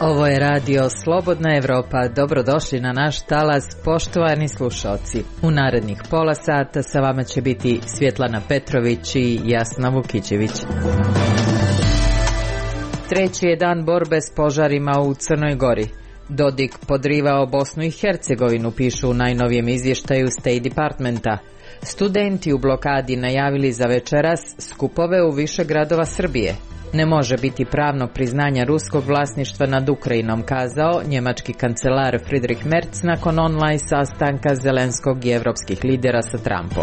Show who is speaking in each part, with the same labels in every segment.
Speaker 1: Ovo je radio Slobodna Evropa. Dobrodošli na naš talas, poštovani slušalci. U narednih pola sata sa vama će biti Svjetlana Petrović i Jasna Vukićević. Treći je dan borbe s požarima u Crnoj Gori. Dodik podrivao Bosnu i Hercegovinu, pišu u najnovijem izvještaju State Departmenta. Studenti u blokadi najavili za večeras skupove u više gradova Srbije. Ne može biti pravnog priznanja ruskog vlasništva nad Ukrajinom, kazao njemački kancelar Friedrich Merz nakon online sastanka Zelenskog i evropskih lidera sa Trumpom.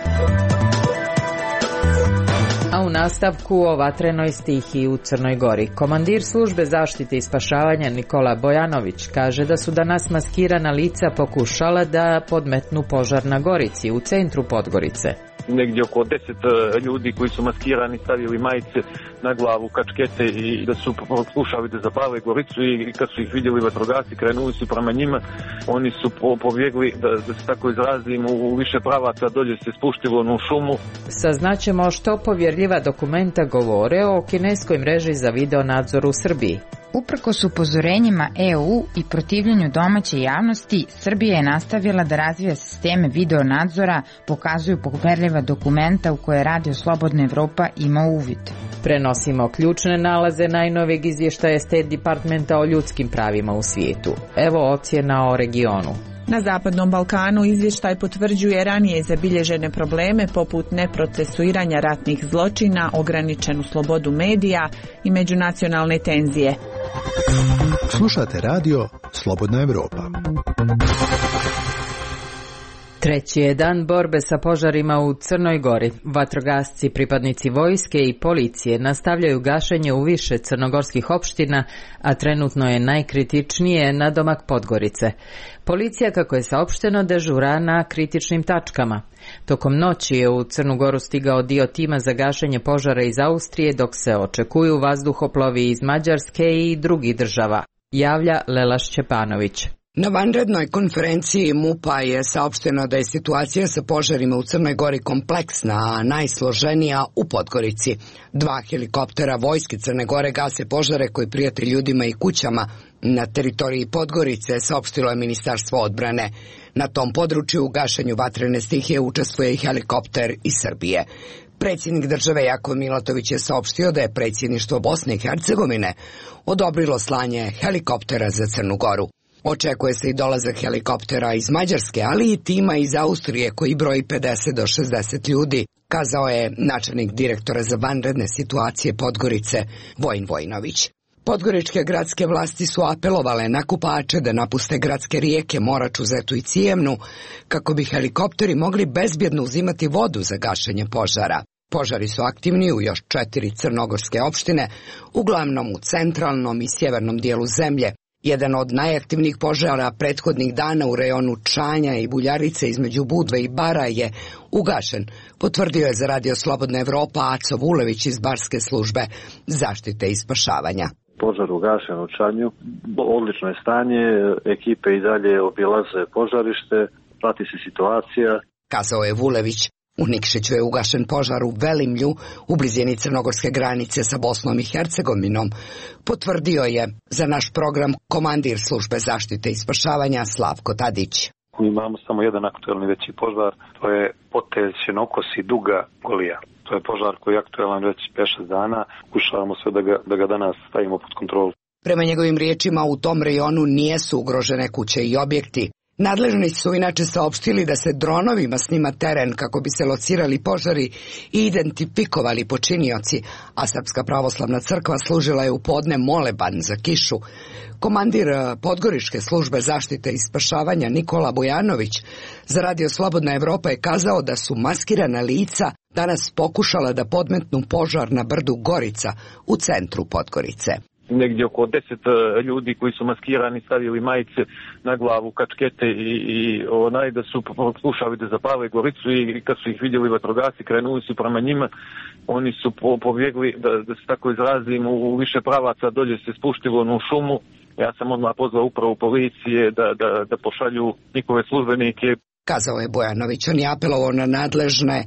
Speaker 1: A u nastavku o vatrenoj stihiji u Crnoj Gori. Komandir službe zaštite i spašavanja Nikola Bojanović kaže da su danas maskirana lica pokušala da podmetnu požar na Gorici, u centru Podgorice.
Speaker 2: Negdje oko 10 ljudi koji su maskirani stavili majice na glavu, kačkete i da su pokušali da zapale Goricu i kad su ih vidjeli vatrogasci krenuli su prema njima. Oni su pobjegli, da se tako izrazim, u više pravaca, dolje se spuštilo u šumu.
Speaker 1: Saznaćemo što povjerljiva dokumenta govore o kineskoj mreži za video nadzor u Srbiji.
Speaker 3: Uprkos upozorenjima EU i protivljenju domaće javnosti, Srbija je nastavila da razvija sisteme video nadzora, pokazuju poverljiva dokumenta u koje Radio Slobodna Evropa ima uvid.
Speaker 1: Prenosimo ključne nalaze najnovijeg izvještaja State Departmenta o ljudskim pravima u svijetu. Evo ocjena o regionu.
Speaker 4: Na Zapadnom Balkanu izvještaj potvrđuje ranije zabilježene probleme poput neprocesuiranja ratnih zločina, ograničenu slobodu medija i međunacionalne tenzije.
Speaker 5: Slušate radio Slobodna Evropa.
Speaker 1: Treći je dan borbe sa požarima u Crnoj Gori. Vatrogasci, pripadnici vojske i policije nastavljaju gašenje u više crnogorskih opština, a trenutno je najkritičnije nadomak Podgorice. Policija, kako je saopšteno, dežura na kritičnim tačkama. Tokom noći je u Crnu Goru stigao dio tima za gašenje požara iz Austrije, dok se očekuju vazduhoplovi iz Mađarske i drugih država, javlja Lela Šćepanović.
Speaker 6: Na vanrednoj konferenciji MUP-a je saopšteno da je situacija sa požarima u Crnoj Gori kompleksna, a najsloženija u Podgorici. 2 helikoptera vojske Crne Gore gase požare koji prijete ljudima i kućama na teritoriji Podgorice, saopštilo je Ministarstvo odbrane. Na tom području u gašenju vatrene stihije učestvuje i helikopter iz Srbije. Predsjednik države Jakov Milatović je saopštio da je predsjedništvo Bosne i Hercegovine odobrilo slanje helikoptera za Crnu Goru. Očekuje se i dolazak helikoptera iz Mađarske, ali i tima iz Austrije koji broji 50 do 60 ljudi, kazao je načelnik direktora za vanredne situacije Podgorice, Vojin Vojinović. Podgoričke gradske vlasti su apelovale na kupače da napuste gradske rijeke Moraču, Zetu i Cijemnu, kako bi helikopteri mogli bezbjedno uzimati vodu za gašenje požara. Požari su aktivni u još 4 crnogorske opštine, uglavnom u centralnom i sjevernom dijelu zemlje. Jedan od najaktivnijih požara prethodnih dana u rejonu Čanja i Buljarice između Budve i Bara je ugašen, potvrdio je za Radio Slobodna Evropa Aco Vulević iz Barske službe zaštite i spašavanja.
Speaker 2: Požar ugašen u Čanju, odlično je stanje, ekipe i dalje obilaze požarište, prati se situacija,
Speaker 6: kazao je Vulević. U Nikšiću je ugašen požar u Velimlju, u blizini crnogorske granice sa Bosnom i Hercegovinom, potvrdio je za naš program komandir službe zaštite i spašavanja Slavko Tadić.
Speaker 2: Imamo samo jedan aktuelni veći požar, to je Potelj, Šenokosi, Duga, Golija. To je požar koji je aktuelan već 5-6 dana, pokušavamo sve da ga danas stavimo pod kontrolu.
Speaker 6: Prema njegovim riječima, u tom rejonu nijesu ugrožene kuće i objekti. Nadležni su inače saopštili da se dronovima snima teren kako bi se locirali požari i identifikovali počinioci, a Srpska pravoslavna crkva služila je u podne moleban za kišu. Komandir Podgoričke službe zaštite i spašavanja Nikola Bojanović za Radio Slobodna Evropa je kazao da su maskirana lica danas pokušala da podmetnu požar na brdu Gorica u centru Podgorice.
Speaker 2: Negdje oko 10 ljudi koji su maskirani stavili majice na glavu, kačkete i da su pokušali da zapale Goricu i kad su ih vidjeli vatrogasci krenuli su prema njima. Oni su pobjegli, da se tako izrazim, u više pravaca, dolje se spuštilo u šumu. Ja sam odmah pozvao upravu policije da pošalju njihove službenike.
Speaker 6: Kazao je Bojanović, on je apelovao na nadležne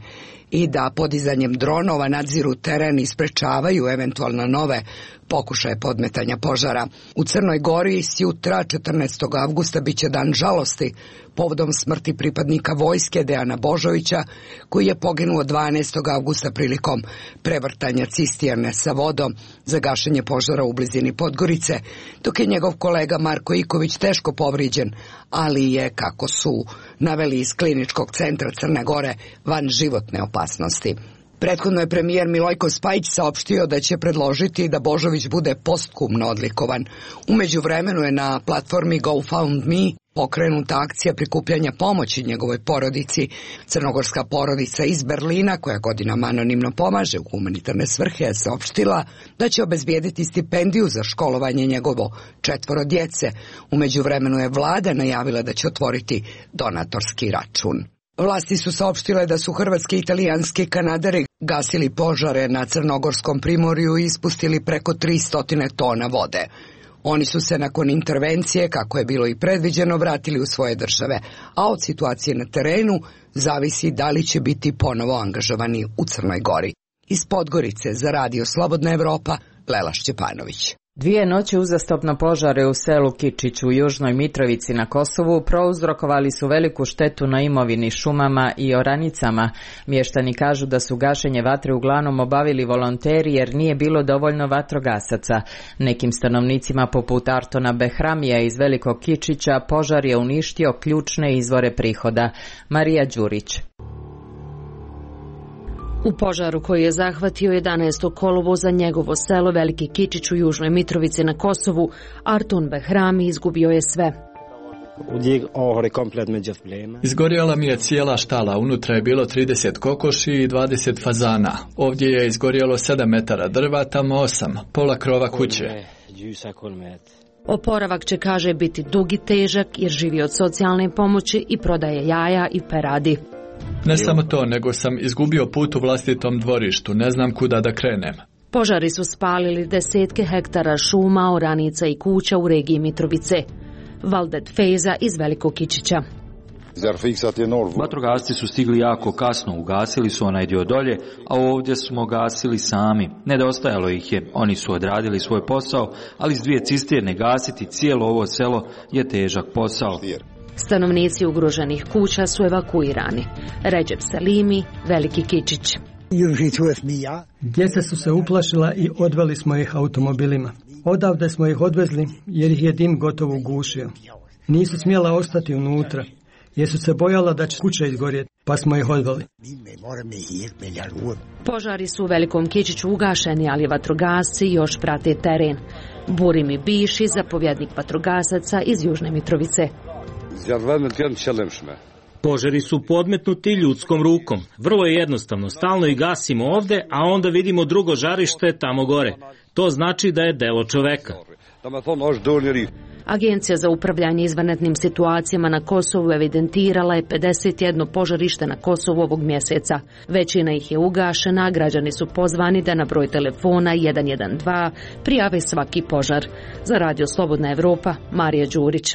Speaker 6: i da podizanjem dronova nadziru teren i sprečavaju eventualno nove pokušaje podmetanja požara. U Crnoj Gori s jutra 14. avgusta biće dan žalosti povodom smrti pripadnika vojske Dejana Božovića, koji je poginuo 12. avgusta prilikom prevrtanja cisterne sa vodom za gašenje požara u blizini Podgorice, dok je njegov kolega Marko Iković teško povrijeđen, ali je, kako su naveli iz Kliničkog centra Crne Gore, van životne opasnosti. Prethodno je premijer Milojko Spajić saopštio da će predložiti da Božović bude postkumno odlikovan. U međuvremenu je na platformi GoFundMe pokrenuta akcija prikupljanja pomoći njegovoj porodici. Crnogorska porodica iz Berlina, koja godinama anonimno pomaže u humanitarne svrhe, je saopštila da će obezbijediti stipendiju za školovanje njegovo 4 djece. U međuvremenu je vlada najavila da će otvoriti donatorski račun. Vlasti su saopštile da su hrvatski i italijanski kanaderi gasili požare na Crnogorskom primorju i ispustili preko 300 tona vode. Oni su se nakon intervencije, kako je bilo i predviđeno, vratili u svoje države, a od situacije na terenu zavisi da li će biti ponovo angažovani u Crnoj Gori. Iz Podgorice za Radio Slobodna Evropa, Lela Šćepanović.
Speaker 1: 2 noći uzastopno požare u selu Kičić u Južnoj Mitrovici na Kosovu prouzrokovali su veliku štetu na imovini, šumama i oranicama. Mještani kažu da su gašenje vatre uglavnom obavili volonteri jer nije bilo dovoljno vatrogasaca. Nekim stanovnicima poput Artona Behramija iz Velikog Kičića požar je uništio ključne izvore prihoda. Marija Đurić.
Speaker 7: U požaru koji je zahvatio 11. kolovoza njegovo selo Veliki Kičić u Južnoj Mitrovici na Kosovu, Arton Behrami izgubio je sve.
Speaker 8: Izgorjela mi je cijela štala, unutra je bilo 30 kokoši i 20 fazana. Ovdje je izgorjelo 7 metara drva, tamo 8, pola krova kuće.
Speaker 7: Oporavak će, kaže, biti dug i težak jer živi od socijalne pomoći i prodaje jaja i peradi.
Speaker 8: Ne samo to, nego sam izgubio put u vlastitom dvorištu, ne znam kuda da krenem.
Speaker 7: Požari su spalili 10 hektara šuma, oranica i kuća u regiji Mitrovice. Valdet Fejza iz Velikog Kičića.
Speaker 9: Vatrogasci su stigli jako kasno, ugasili su onaj dio dolje, a ovdje smo gasili sami. Nedostajalo ih je, oni su odradili svoj posao, ali s 2 cisterne gasiti cijelo ovo selo je težak posao.
Speaker 7: Stanovnici ugroženih kuća su evakuirani. Ređep Selimi, Veliki Kičić.
Speaker 10: Djeca su se uplašila i odveli smo ih automobilima. Odavde smo ih odvezli jer ih je dim gotovo ugušio. Nisu smjela ostati unutra jer su se bojala da će kuća izgorjeti, pa smo ih odveli.
Speaker 7: Požari su u Velikom Kičiću ugašeni, ali vatrogasci još prate teren. Burimi Biši, zapovjednik vatrogasaca iz Južne Mitrovice.
Speaker 11: Požari su podmetnuti ljudskom rukom. Vrlo je jednostavno, stalno ih gasimo ovde, a onda vidimo drugo žarište tamo gore. To znači da je delo čoveka.
Speaker 7: Agencija za upravljanje izvanrednim situacijama na Kosovu evidentirala je 51 požarište na Kosovu ovog mjeseca. Većina ih je ugašena, a građani su pozvani da na broj telefona 112 prijave svaki požar. Za Radio Slobodna Evropa, Marija Đurić.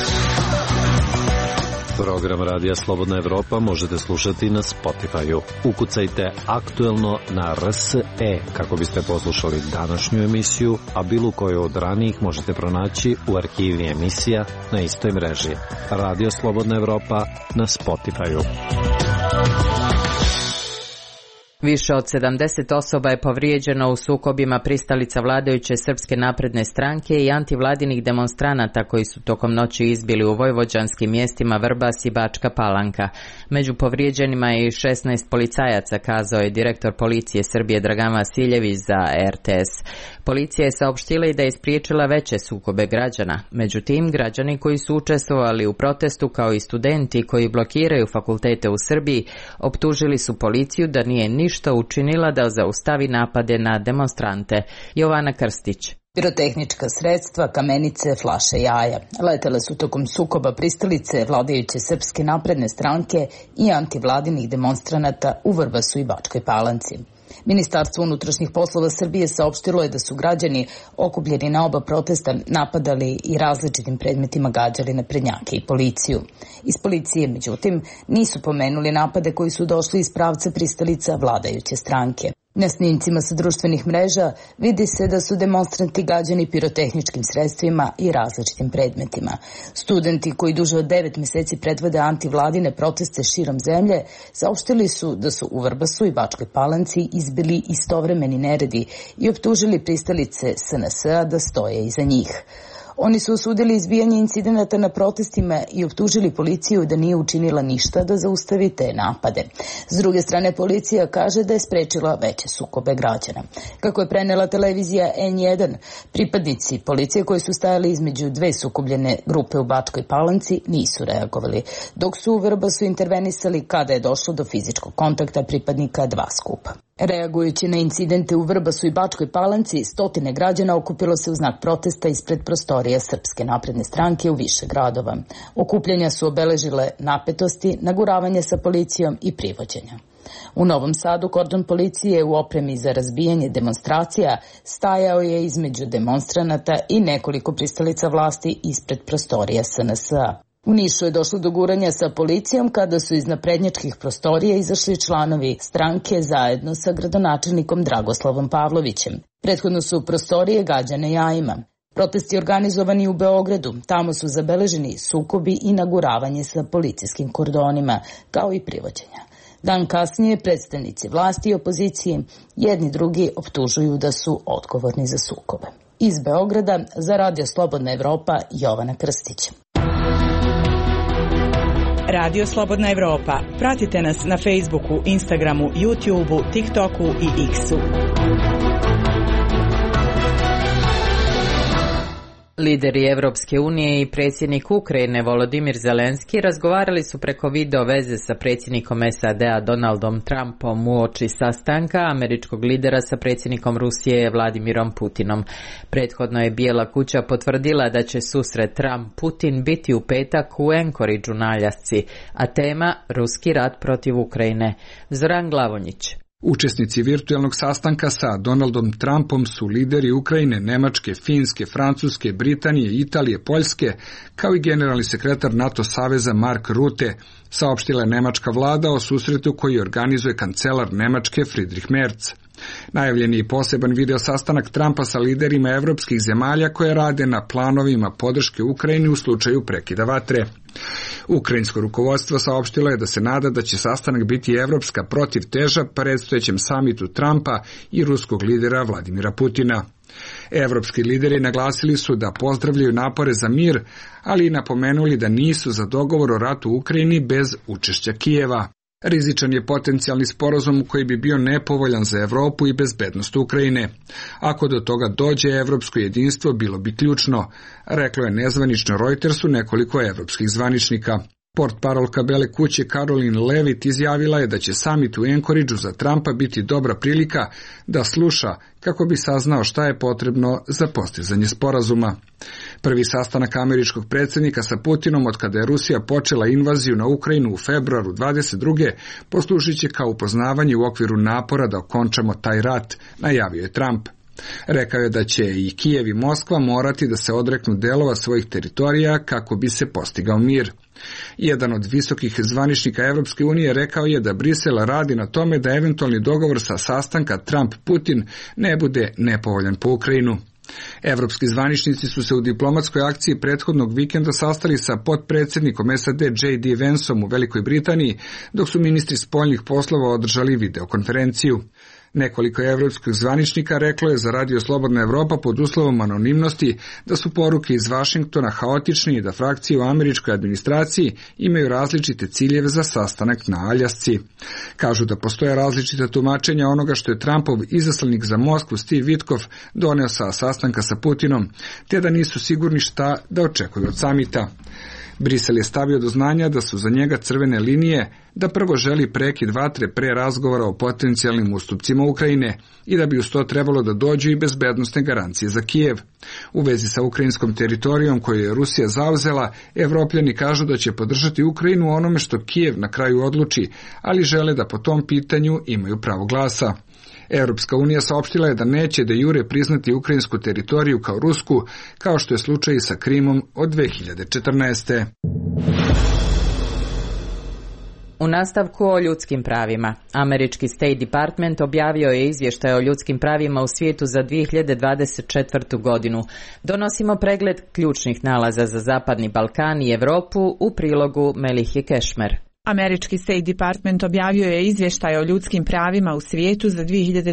Speaker 12: Program Radija Slobodna Evropa možete slušati na Spotify-u. Ukucajte aktuelno na RSE kako biste poslušali današnju emisiju, a bilo koju od ranijih možete pronaći u arhivi emisija na istoj mreži. Radio Slobodna Evropa na Spotify-u.
Speaker 1: Više od 70 osoba je povrijeđeno u sukobima pristalica vladajuće Srpske napredne stranke i antivladinih demonstranata koji su tokom noći izbili u vojvođanskim mjestima Vrbas i Bačka Palanka. Među povrijeđenima je i 16 policajaca, kazao je direktor policije Srbije Dragan Vasiljević za RTS. Policija je saopštila i da je spriječila veće sukobe građana. Međutim, građani koji su učestvovali u protestu kao i studenti koji blokiraju fakultete u Srbiji optužili su policiju da nije ništa učinila da zaustavi napade na demonstrante. Jovana Krstić.
Speaker 13: Pirotehnička sredstva, kamenice, flaše jaja letele su tokom sukoba pristalice vladajuće Srpske napredne stranke i antivladinih demonstranata u Vrbasu i Bačkoj Palanci. Ministarstvo unutrašnjih poslova Srbije saopštilo je da su građani okupljeni na oba protesta napadali i različitim predmetima gađali naprednjake i policiju. Iz policije, međutim, nisu pomenuli napade koji su došli iz pravca pristalica vladajuće stranke. Na snimcima sa društvenih mreža vidi se da su demonstranti gađani pirotehničkim sredstvima i različitim predmetima. Studenti koji duže od 9 meseci predvode antivladine proteste širom zemlje saopštili su da su u Vrbasu i Bačkoj Palanci izbili istovremeni neredi i optužili pristalice SNS-a da stoje iza njih. Oni su osudili izbijanje incidenata na protestima i optužili policiju da nije učinila ništa da zaustavi te napade. S druge strane, policija kaže da je sprečila veće sukobe građana. Kako je prenela televizija N1, pripadnici policije koji su stajali između dve sukobljene grupe u Bačkoj Palanci nisu reagovali, dok su u Vrbasu intervenisali kada je došlo do fizičkog kontakta pripadnika dva skupa. Reagujući na incidente u Vrbasu i Bačkoj Palanci, stotine građana okupilo se u znak protesta ispred prostorija Srpske napredne stranke u više gradova. Okupljanja su obeležile napetosti, naguravanje sa policijom i privođenja. U Novom Sadu kordon policije u opremi za razbijanje demonstracija stajao je između demonstranata i nekoliko pristalica vlasti ispred prostorija SNS-a. U Nišu je došlo do guranja sa policijom kada su iz naprednjačkih prostorija izašli članovi stranke zajedno sa gradonačelnikom Dragoslavom Pavlovićem. Prethodno su prostorije gađane jajima. Protesti organizovani u Beogradu, tamo su zabeleženi sukobi i naguravanje sa policijskim kordonima, kao i privođenja. Dan kasnije predstavnici vlasti i opozicije jedni drugi optužuju da su odgovorni za sukobe. Iz Beograda za Radio Slobodna Evropa, Jovana Krstić.
Speaker 4: Radio Slobodna Evropa. Pratite nas na Facebooku, Instagramu, YouTubeu, TikToku i X-u.
Speaker 1: Lideri Evropske unije i predsjednik Ukrajine Volodimir Zelenski razgovarali su preko video veze sa predsjednikom SAD-a Donaldom Trumpom uoči sastanka američkog lidera sa predsjednikom Rusije Vladimirom Putinom. Prethodno je Bijela kuća potvrdila da će susret Trump-Putin biti u petak u Anchorageu na Aljasci, a tema ruski rat protiv Ukrajine. Zoran Glavonjić.
Speaker 14: Učesnici virtualnog sastanka sa Donaldom Trumpom su lideri Ukrajine, Nemačke, Finske, Francuske, Britanije, Italije, Poljske, kao i generalni sekretar NATO saveza Mark Rutte, saopštila je nemačka vlada o susretu koji organizuje kancelar Nemačke Friedrich Merz. Najavljen je i poseban video sastanak Trumpa sa liderima evropskih zemalja koje rade na planovima podrške Ukrajini u slučaju prekida vatre. Ukrajinsko rukovodstvo saopštilo je da se nada da će sastanak biti evropska protivteža predstojećem samitu Trumpa i ruskog lidera Vladimira Putina. Evropski lideri naglasili su da pozdravljaju napore za mir, ali i napomenuli da nisu za dogovor o ratu u Ukrajini bez učešća Kijeva. Rizičan je potencijalni sporazum koji bi bio nepovoljan za Evropu i bezbednost Ukrajine. Ako do toga dođe, evropsko jedinstvo bilo bi ključno, reklo je nezvanično Reutersu nekoliko evropskih zvaničnika. Portparolka Bele kuće Caroline Levitt izjavila je da će samit u Anchorageu za Trumpa biti dobra prilika da sluša kako bi saznao šta je potrebno za postizanje sporazuma. Prvi sastanak američkog predsjednika sa Putinom od kada je Rusija počela invaziju na Ukrajinu u februaru 22. poslužit će kao upoznavanje u okviru napora da okončamo taj rat, najavio je Trump. Rekao je da će i Kijev i Moskva morati da se odreknu delova svojih teritorija kako bi se postigao mir. Jedan od visokih zvaničnika Evropske unije rekao je da Brisel radi na tome da eventualni dogovor sa sastanka Trump-Putin ne bude nepovoljan po Ukrajinu. Evropski zvaničnici su se u diplomatskoj akciji prethodnog vikenda sastali sa potpredsjednikom SAD J.D. Vanceom u Velikoj Britaniji, dok su ministri spoljnih poslova održali videokonferenciju. Nekoliko evropskih zvaničnika reklo je za Radio Slobodna Evropa pod uslovom anonimnosti da su poruke iz Vašingtona haotične i da frakcije u američkoj administraciji imaju različite ciljeve za sastanak na Aljasci. Kažu da postoje različite tumačenja onoga što je Trumpov izaslanik za Moskvu Steve Witkoff doneo sa sastanka sa Putinom, te da nisu sigurni šta da očekuju od samita. Brisel je stavio do znanja da su za njega crvene linije, da prvo želi prekid vatre pre razgovora o potencijalnim ustupcima Ukrajine i da bi uz to trebalo da dođu i bezbednosne garancije za Kijev. U vezi sa ukrajinskom teritorijom koju je Rusija zauzela, Evropljani kažu da će podržati Ukrajinu onome što Kijev na kraju odluči, ali žele da po tom pitanju imaju pravo glasa. Europska unija saopštila je da neće de jure priznati ukrajinsku teritoriju kao rusku, kao što je slučaj sa Krimom od 2014.
Speaker 1: U nastavku o ljudskim pravima. Američki State Department objavio je izvještaj o ljudskim pravima u svijetu za 2024. godinu. Donosimo pregled ključnih nalaza za Zapadni Balkan i Europu u prilogu Melihe Kešmer.
Speaker 4: Američki State Department objavio je izvještaj o ljudskim pravima u svijetu za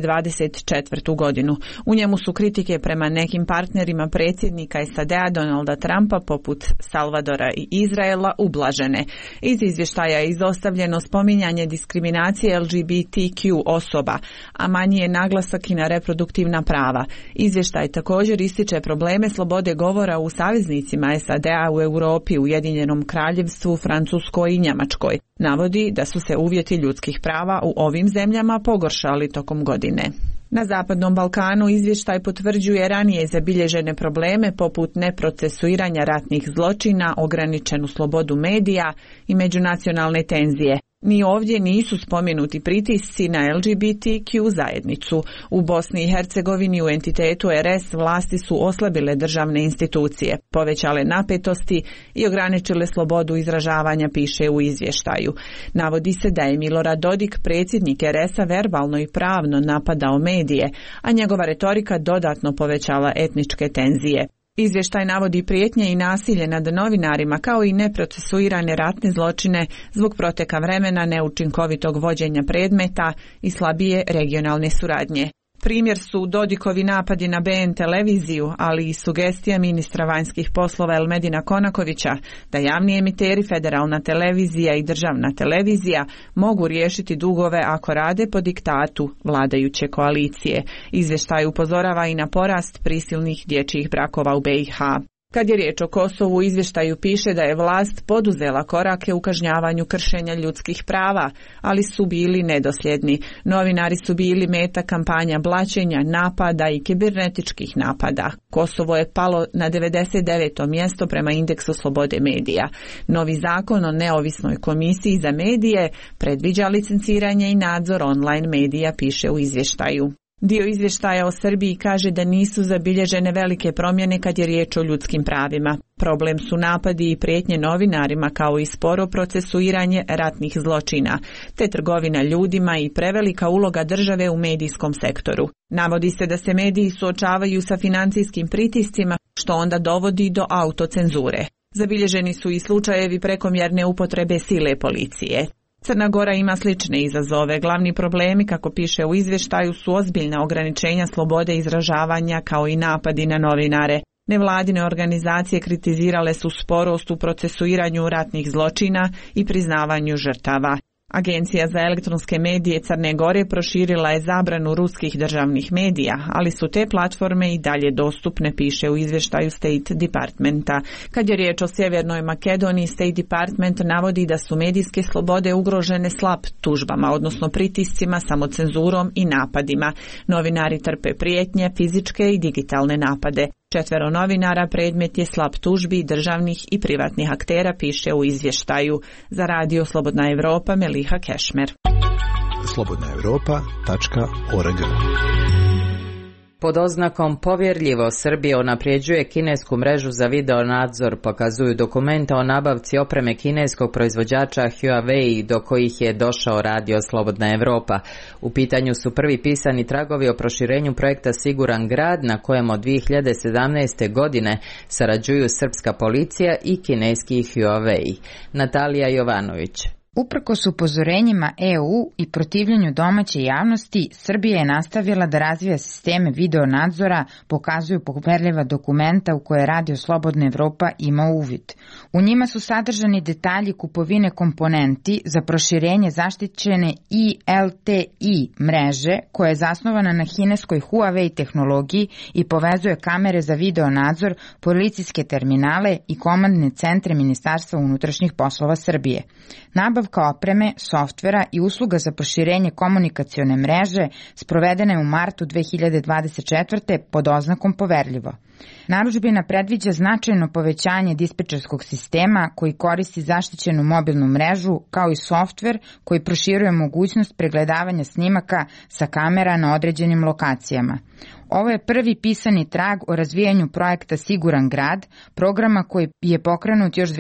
Speaker 4: 2024. godinu. U njemu su kritike prema nekim partnerima predsjednika SAD-a Donalda Trumpa poput Salvadora i Izraela ublažene. Iz izvještaja je izostavljeno spominjanje diskriminacije LGBTQ osoba, a manji je naglasak i na reproduktivna prava. Izvještaj također ističe probleme slobode govora u saveznicima SAD-a u Europi, Ujedinjenom Kraljevstvu, Francuskoj i Njemačkoj. Navodi da su se uvjeti ljudskih prava u ovim zemljama pogoršali tokom godine. Na Zapadnom Balkanu izvještaj potvrđuje ranije zabilježene probleme poput neprocesuiranja ratnih zločina, ograničenu slobodu medija i međunacionalne tenzije. Ni ovdje nisu spomenuti pritisci na LGBTQ zajednicu. U Bosni i Hercegovini u entitetu RS vlasti su oslabile državne institucije, povećale napetosti i ograničile slobodu izražavanja, piše u izvještaju. Navodi se da je Milorad Dodik, predsjednik RS-a, verbalno i pravno napadao medije, a njegova retorika dodatno povećala etničke tenzije. Izvještaj navodi prijetnje i nasilje nad novinarima kao i neprocesuirane ratne zločine zbog proteka vremena, neučinkovitog vođenja predmeta i slabije regionalne suradnje. Primjer su Dodikovi napadi na BN televiziju, ali i sugestija ministra vanjskih poslova Elmedina Konakovića da javni emiteri, federalna televizija i državna televizija mogu riješiti dugove ako rade po diktatu vladajuće koalicije. Izvještaj upozorava i na porast prisilnih dječjih brakova u BiH. Kad je riječ o Kosovu, u izvještaju piše da je vlast poduzela korake u kažnjavanju kršenja ljudskih prava, ali su bili nedosljedni. Novinari su bili meta kampanja blaćenja, napada i kibernetičkih napada. Kosovo je palo na 99. mjesto prema indeksu slobode medija. Novi zakon o neovisnoj komisiji za medije predviđa licenciranje i nadzor online medija, piše u izvještaju. Dio izvještaja o Srbiji kaže da nisu zabilježene velike promjene kad je riječ o ljudskim pravima. Problem su napadi i prijetnje novinarima kao i sporo procesuiranje ratnih zločina, te trgovina ljudima i prevelika uloga države u medijskom sektoru. Navodi se da se mediji suočavaju sa financijskim pritiscima, što onda dovodi do autocenzure. Zabilježeni su i slučajevi prekomjerne upotrebe sile policije. Crna Gora ima slične izazove. Glavni problemi, kako piše u izvještaju, su ozbiljna ograničenja slobode izražavanja kao i napadi na novinare. Nevladine organizacije kritizirale su sporost u procesuiranju ratnih zločina i priznavanju žrtava. Agencija za elektronske medije Crne Gore proširila je zabranu ruskih državnih medija, ali su te platforme i dalje dostupne, piše u izvještaju State Departmenta. Kad je riječ o Sjevernoj Makedoniji, State Department navodi da su medijske slobode ugrožene slab tužbama, odnosno pritiscima, samocenzurom i napadima. Novinari trpe prijetnje, fizičke i digitalne napade. 4 novinara predmet je slab tužbi državnih i privatnih aktera, piše u izvještaju. Za radio Slobodna Evropa, Meliha Kešmer.
Speaker 5: slobodnaevropa.org.
Speaker 1: Pod oznakom povjerljivo Srbija unapređuje kinesku mrežu za video nadzor, pokazuju dokumenta o nabavci opreme kineskog proizvođača Huawei do kojih je došao radio Slobodna Evropa. U pitanju su prvi pisani tragovi o proširenju projekta Siguran grad, na kojem od 2017. godine sarađuju srpska policija i kineski Huawei. Natalija Jovanović.
Speaker 3: Uprkos upozorenjima EU i protivljenju domaće javnosti, Srbija je nastavila da razvija sisteme video nadzora, pokazuju poverljiva dokumenta u koje Radio Slobodna Evropa ima uvid. U njima su sadržani detalji kupovine komponenti za proširenje zaštićene ILTI mreže, koja je zasnovana na kineskoj Huawei tehnologiji i povezuje kamere za video nadzor, policijske terminale i komandne centre Ministarstva unutrašnjih poslova Srbije. Nabavka Nabavka opreme, softvera i usluga za proširenje komunikacione mreže sprovedena je u martu 2024. pod oznakom poverljivo. Narudžbina predviđa značajno povećanje dispečerskog sistema koji koristi zaštićenu mobilnu mrežu, kao i softver koji proširuje mogućnost pregledavanja snimaka sa kamera na određenim lokacijama. Ovo je prvi pisani trag o razvijanju projekta Siguran grad, programa koji je pokrenut još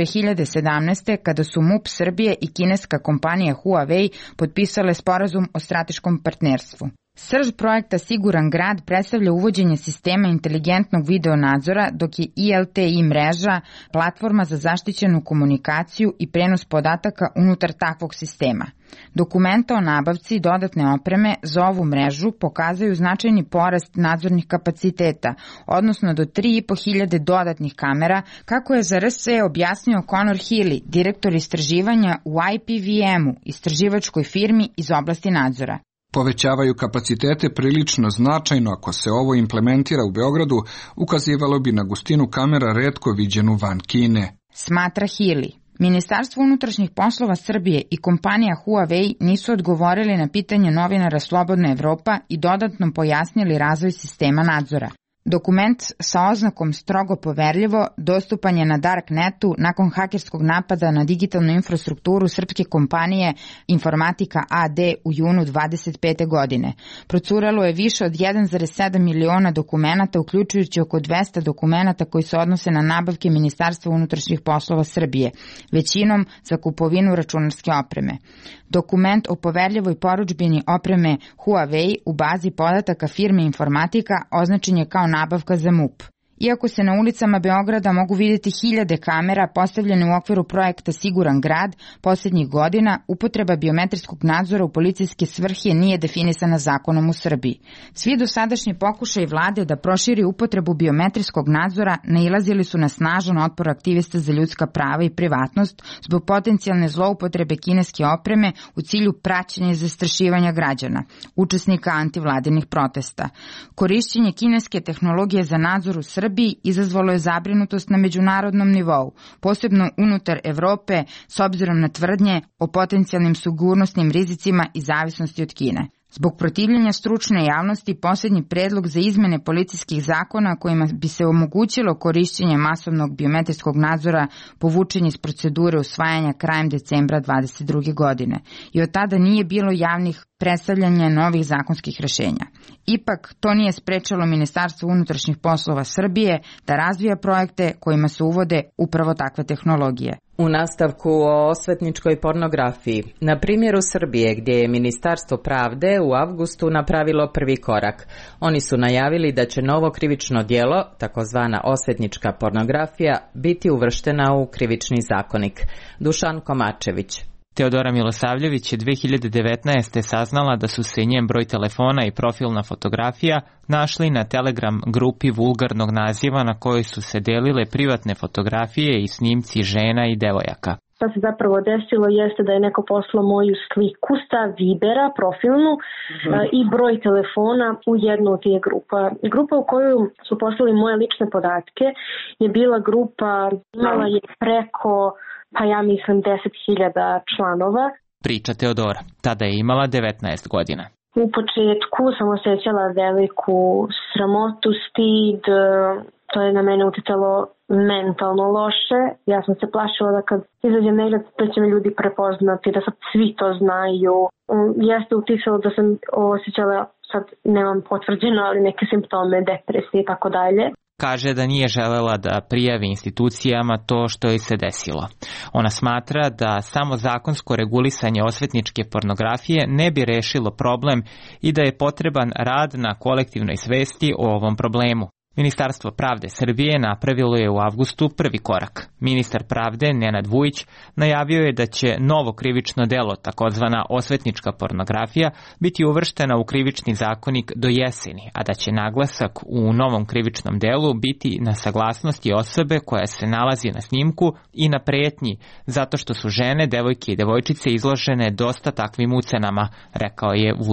Speaker 3: 2017. kada su MUP Srbije i kineska kompanija Huawei potpisale sporazum o strateškom partnerstvu. Srž projekta Siguran grad predstavlja uvođenje sistema inteligentnog video nadzora, dok je ILTI mreža platforma za zaštićenu komunikaciju i prenos podataka unutar takvog sistema. Dokumenta o nabavci dodatne opreme za ovu mrežu pokazuju značajni porast nadzornih kapaciteta, odnosno do 3.500 dodatnih kamera, kako je za RSE objasnio Conor Healy, direktor istraživanja u IPVM-u, istraživačkoj firmi iz oblasti nadzora.
Speaker 14: Povećavaju kapacitete prilično značajno, ako se ovo implementira u Beogradu, ukazivalo bi na gustinu kamera retko viđenu van Kine.
Speaker 3: Smatra Healy. Ministarstvo unutrašnjih poslova Srbije i kompanija Huawei nisu odgovorili na pitanje novinara Slobodna Evropa i dodatno pojasnili razvoj sistema nadzora. Dokument sa oznakom strogo poverljivo dostupan je na Darknetu nakon hakerskog napada na digitalnu infrastrukturu srpske kompanije Informatika AD u junu 2025. godine. Procuralo je više od 1,7 miliona dokumenata, uključujući oko 200 dokumenata koji se odnose na nabavke Ministarstva unutrašnjih poslova Srbije, većinom za kupovinu računarske opreme. Dokument o poverljivoj porudžbini opreme Huawei u bazi podataka firme Informatika označen je kao nabavka za MUP. Iako se na ulicama Beograda mogu vidjeti hiljade kamera postavljene u okviru projekta Siguran grad, posljednjih godina upotreba biometrijskog nadzora u policijske svrhe nije definisana zakonom u Srbiji. Svi dosadašnji pokušaj vlade da proširi upotrebu biometrijskog nadzora nailazili su na snažan otpor aktivista za ljudska prava i privatnost zbog potencijalne zloupotrebe kineske opreme u cilju praćenja i zastrašivanja građana, učesnika antivladinih protesta. Korišćenje kineske tehnologije za nadzor u Srbiji izazvalo je zabrinutost na međunarodnom nivou, posebno unutar Evrope, s obzirom na tvrdnje o potencijalnim sigurnosnim rizicima i zavisnosti od Kine. Zbog protivljenja stručne javnosti, posljednji predlog za izmene policijskih zakona kojima bi se omogućilo korišćenje masovnog biometrijskog nadzora povučen iz procedure usvajanja krajem decembra 2022. godine i od tada nije bilo javnih predstavljanja novih zakonskih rešenja. Ipak, to nije sprečalo Ministarstvo unutrašnjih poslova Srbije da razvija projekte kojima se uvode upravo takve tehnologije.
Speaker 1: U nastavku o osvetničkoj pornografiji, na primjeru Srbije gdje je Ministarstvo pravde u avgustu napravilo prvi korak. Oni su najavili da će novo krivično djelo, takozvana osvetnička pornografija, biti uvrštena u krivični zakonik. Dušan Komačević.
Speaker 15: Teodora Milosavljević je 2019. saznala da su se njen broj telefona i profilna fotografija našli na Telegram grupi vulgarnog naziva na kojoj su se delile privatne fotografije i snimci žena i devojaka.
Speaker 16: Šta se zapravo desilo jeste da je neko poslao moju sliku sa Vibera profilnu i broj telefona u jednu od tih grupa. Grupa u koju su poslali moje lične podatke je bila grupa, imala je preko ja mislim 10.000 članova.
Speaker 15: Priča Teodora. Tada je imala 19 godina.
Speaker 16: U početku sam osjećala veliku sramotu, stid, to je na mene uticalo mentalno loše. Ja sam se plašila da kad izađem negdje da će me ljudi prepoznati, da sad svi to znaju. Jeste uticalo da sam osjećala, sad nemam potvrđeno, ali neke simptome, depresije i tako dalje.
Speaker 15: Kaže da nije želela da prijavi institucijama to što joj se desilo. Ona smatra da samo zakonsko regulisanje osvetničke pornografije ne bi rešilo problem i da je potreban rad na kolektivnoj svesti o ovom problemu. Ministarstvo pravde Srbije napravilo je u avgustu prvi korak. Ministar pravde Nenad Vujić najavio je da će novo krivično delo, takozvana osvetnička pornografija, biti uvrštena u krivični zakonik do jeseni, a da će naglasak u novom krivičnom delu biti na saglasnosti osobe koja se nalazi na snimku i na pretnji, zato što su žene, devojke i devojčice izložene dosta takvim ucenama, rekao je Vujić.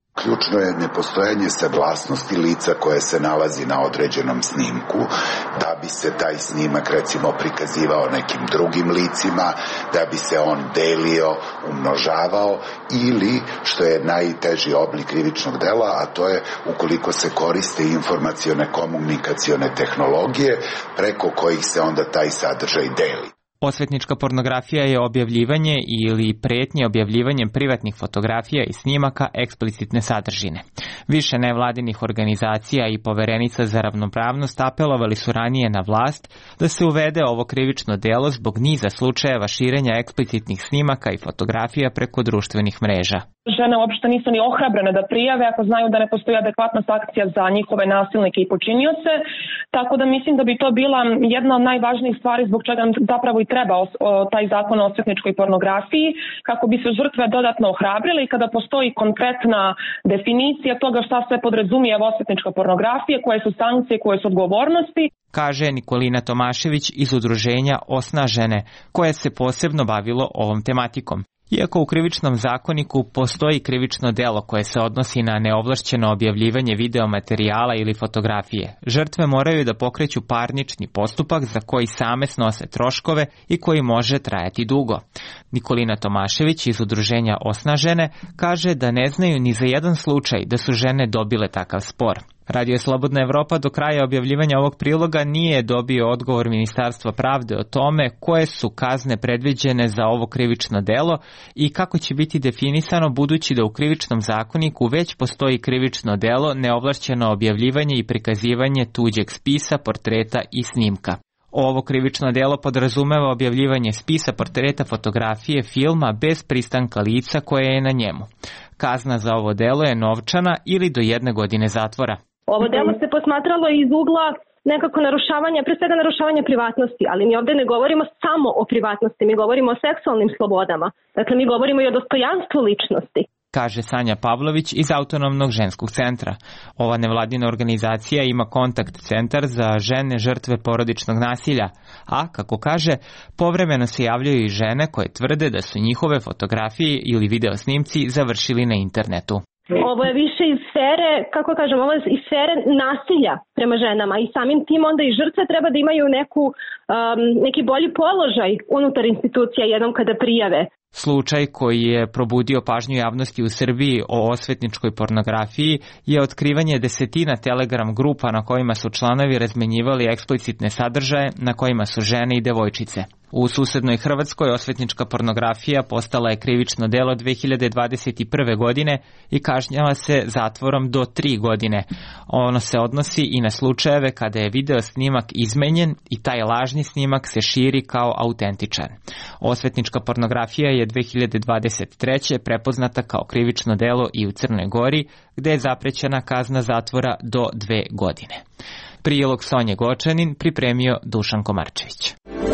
Speaker 17: Ključno je nepostojanje saglasnosti lica koje se nalazi na određenom snimku, da bi se taj snimak recimo prikazivao nekim drugim licima, da bi se on delio, umnožavao ili, što je najteži oblik krivičnog dela, a to je ukoliko se koriste informacione komunikacione tehnologije preko kojih se onda taj sadržaj deli.
Speaker 15: Osvetnička pornografija je objavljivanje ili pretnje objavljivanjem privatnih fotografija i snimaka eksplicitne sadržine. Više nevladinih organizacija i poverenica za ravnopravnost apelovali su ranije na vlast da se uvede ovo krivično delo zbog niza slučajeva širenja eksplicitnih snimaka i fotografija preko društvenih mreža.
Speaker 18: Žene uopšte nisu ni ohrabrene da prijave ako znaju da ne postoji adekvatna sankcija za njihove nasilnike i počinioce, tako da mislim da bi to bila jedna od najvažnijih stvari zbog čega zapravo i treba taj zakon o osvetničkoj pornografiji, kako bi se žrtve dodatno ohrabrili i kada postoji konkretna definicija toga šta se podrazumijeva osvetnička pornografija, koje su sankcije, koje su odgovornosti.
Speaker 15: Kaže Nikolina Tomašević iz udruženja Osnažene, koje se posebno bavilo ovom tematikom. Iako u krivičnom zakoniku postoji krivično delo koje se odnosi na neovlašćeno objavljivanje videomaterijala ili fotografije, žrtve moraju da pokreću parnični postupak za koji same snose troškove i koji može trajati dugo. Nikolina Tomašević iz udruženja Osnažene kaže da ne znaju ni za jedan slučaj da su žene dobile takav spor. Radio Slobodna Evropa do kraja objavljivanja ovog priloga nije dobio odgovor Ministarstva pravde o tome koje su kazne predviđene za ovo krivično delo i kako će biti definisano, budući da u krivičnom zakoniku već postoji krivično delo neovlašćeno objavljivanje i prikazivanje tuđeg spisa, portreta i snimka. Ovo krivično delo podrazumeva objavljivanje spisa, portreta, fotografije, filma bez pristanka lica koje je na njemu. Kazna za ovo delo je novčana ili do 1 godine zatvora.
Speaker 16: Ovo delo se posmatralo iz ugla nekako narušavanja, pre svega narušavanja privatnosti, ali mi ovdje ne govorimo samo o privatnosti, mi govorimo o seksualnim slobodama. Dakle, mi govorimo i o dostojanstvu ličnosti.
Speaker 15: Kaže Sanja Pavlović iz Autonomnog ženskog centra. Ova nevladina organizacija ima kontakt centar za žene žrtve porodičnog nasilja, a, kako kaže, povremeno se javljaju i žene koje tvrde da su njihove fotografije ili videosnimci završili na internetu.
Speaker 16: Ovo je više iz sfere, kako kažem, ovo je iz sfere nasilja prema ženama i samim tim onda i žrtve treba da imaju neki bolji položaj unutar institucija jednom kada prijave.
Speaker 15: Slučaj koji je probudio pažnju javnosti u Srbiji o osvetničkoj pornografiji je otkrivanje desetina Telegram grupa na kojima su članovi razmenjivali eksplicitne sadržaje na kojima su žene i devojčice. U susednoj Hrvatskoj osvetnička pornografija postala je krivično delo 2021. godine i kažnjava se zatvorom do 3 godine. Ono se odnosi i na slučajeve kada je video snimak izmenjen i taj lažni snimak se širi kao autentičan. Osvetnička pornografija je 2023. prepoznata kao krivično delo i u Crnoj Gori, gde je zaprećena kazna zatvora do 2 godine. Prilog Sonje Gočanin pripremio Dušan Komarčević.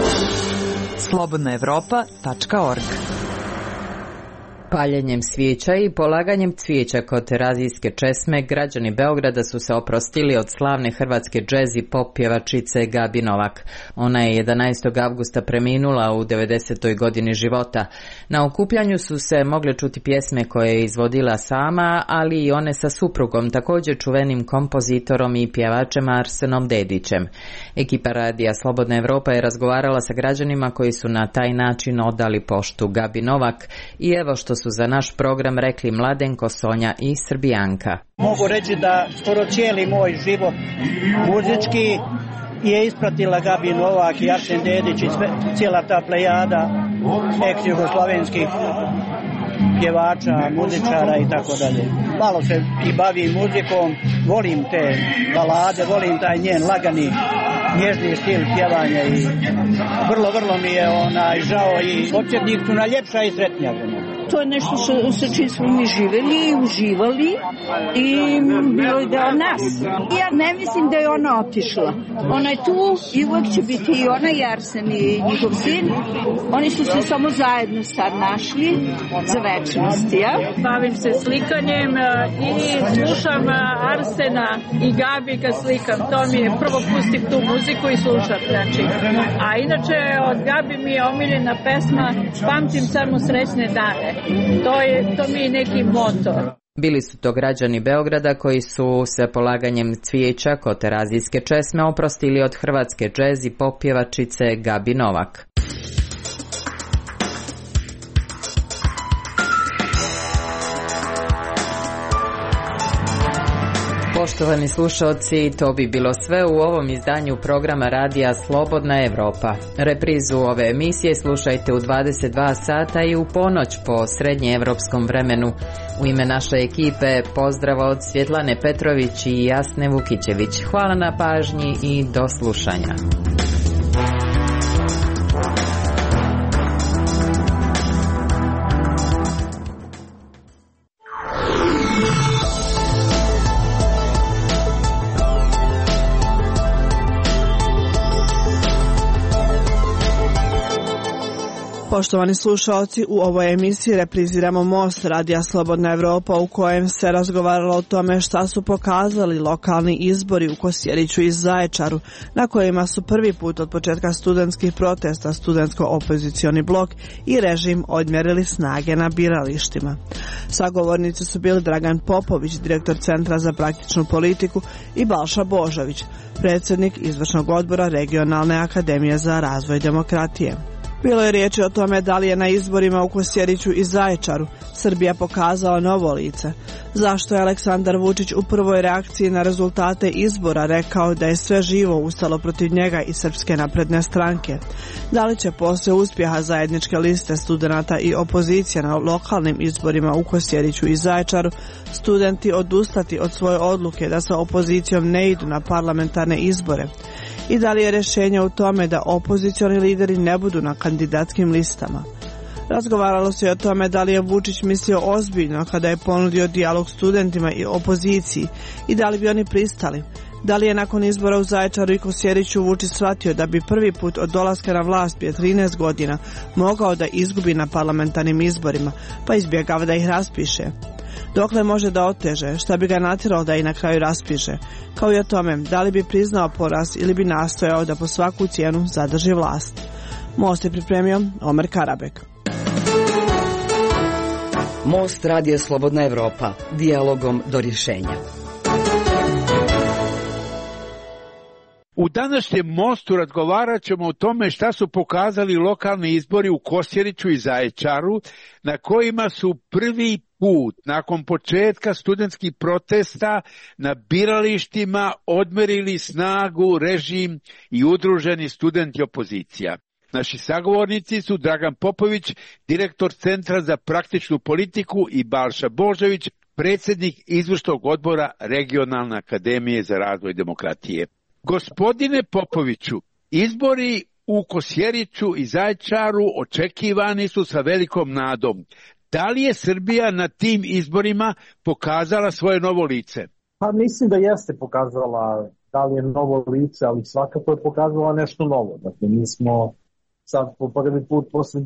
Speaker 19: slobodnaevropa.org.
Speaker 1: Paljenjem svijeća i polaganjem cvijeća kod Terazijske česme građani Beograda su se oprostili od slavne hrvatske džez i pop pjevačice Gabi Novak. Ona je 11. avgusta preminula u 90. godini života. Na okupljanju su se mogle čuti pjesme koje je izvodila sama, ali i one sa suprugom, također čuvenim kompozitorom i pjevačem Arsenom Dedićem. Ekipa radija Slobodna Evropa je razgovarala sa građanima koji su na taj način odali poštu Gabi Novak i evo što su za naš program rekli Mladenko, Sonja i Srbijanka.
Speaker 20: Mogu reći da skoro cijeli moj život muzički je ispratila Gabi Novak i Arsen Dedić i cijela ta plejada ex-jugoslovenskih pjevača, muzičara i tako dalje. Malo se i bavim muzikom, volim te balade, volim taj njen lagani, nježni stil pjevanja i vrlo mi je žao i podsjetnik su na ljepša i sretnija.
Speaker 21: To je nešto sa čim smo mi živeli i uživali i bilo je deo nas. Ja ne mislim da je ona otišla. Ona je tu i uvek će biti i ona i Arsen i njihov sin. Oni su se samo zajedno sad našli za večnost, ja?
Speaker 22: Bavim se slikanjem i slušam Arsena i Gabi kad slikam. To mi je prvo pustim tu muziku i slušam. Znači. A inače od Gabi mi je omiljena pesma Pamtim samo srećne dane. To mi je neki motor.
Speaker 1: Bili su to građani Beograda koji su se polaganjem cvijeća kod Terazijske česme oprostili od hrvatske džez i pop pjevačice Gabi Novak. Poštovani slušalci, to bi bilo sve u ovom izdanju programa radija Slobodna Evropa. Reprizu ove emisije slušajte u 22 sata i u ponoć po srednjeevropskom vremenu. U ime naše ekipe pozdrav od Svjetlane Petrović i Jasne Vukićević. Hvala na pažnji i do slušanja.
Speaker 2: Poštovani slušalci, u ovoj emisiji repriziramo Most radija Slobodna Evropa u kojem se razgovaralo o tome šta su pokazali lokalni izbori u Kosjeriću i Zaječaru, na kojima su prvi put od početka studentskih protesta studentsko-opozicioni blok i režim odmjerili snage na biralištima. Sagovornici su bili Dragan Popović, direktor Centra za praktičnu politiku, i Balša Božović, predsjednik izvršnog odbora Regionalne akademije za razvoj demokratije. Bilo je riječi o tome da li je na izborima u Kosjeriću i Zaječaru Srbija pokazala novo lice. Zašto je Aleksandar Vučić u prvoj reakciji na rezultate izbora rekao da je sve živo ustalo protiv njega i Srpske napredne stranke? Da li će poslije uspjeha zajedničke liste studenata i opozicije na lokalnim izborima u Kosjeriću i Zaječaru studenti odustati od svoje odluke da sa opozicijom ne idu na parlamentarne izbore? I da li je rješenje u tome da opozicioni lideri ne budu na kandidatskim listama? Razgovaralo se i o tome da li je Vučić mislio ozbiljno kada je ponudio dijalog studentima i opoziciji i da li bi oni pristali. Da li je nakon izbora u Zaječaru i Kosjeriću Vučić shvatio da bi prvi put od dolaska na vlast prije 13 godina mogao da izgubi na parlamentarnim izborima, pa izbjegava da ih raspiše? Dokle može da oteže, šta bi ga natjeralo da i na kraju raspiše, kao i o tome da li bi priznao poraz ili bi nastojao da po svaku cijenu zadrži vlast. Most je pripremio Omer Karabek.
Speaker 6: Most radija Slobodna Evropa, dijalogom do rješenja.
Speaker 19: U današnjem Mostu razgovarat ćemo o tome šta su pokazali lokalni izbori u Kosjeriću i Zaječaru, na kojima su prvi put nakon početka studentskih protesta na biralištima odmerili snagu režim i udruženi studenti opozicija. Naši sagovornici su Dragan Popović, direktor Centra za praktičnu politiku, i Balša Božović, predsjednik izvršnog odbora Regionalne akademije za razvoj demokratije. Gospodine Popoviću, izbori u Kosjeriću i Zaječaru očekivani su sa velikom nadom. Da li je Srbija na tim izborima pokazala svoje novo lice?
Speaker 23: Pa mislim da jeste pokazala, da li je novo lice, ali svakako je pokazala nešto novo. Dakle, mi smo sad po prvi put posle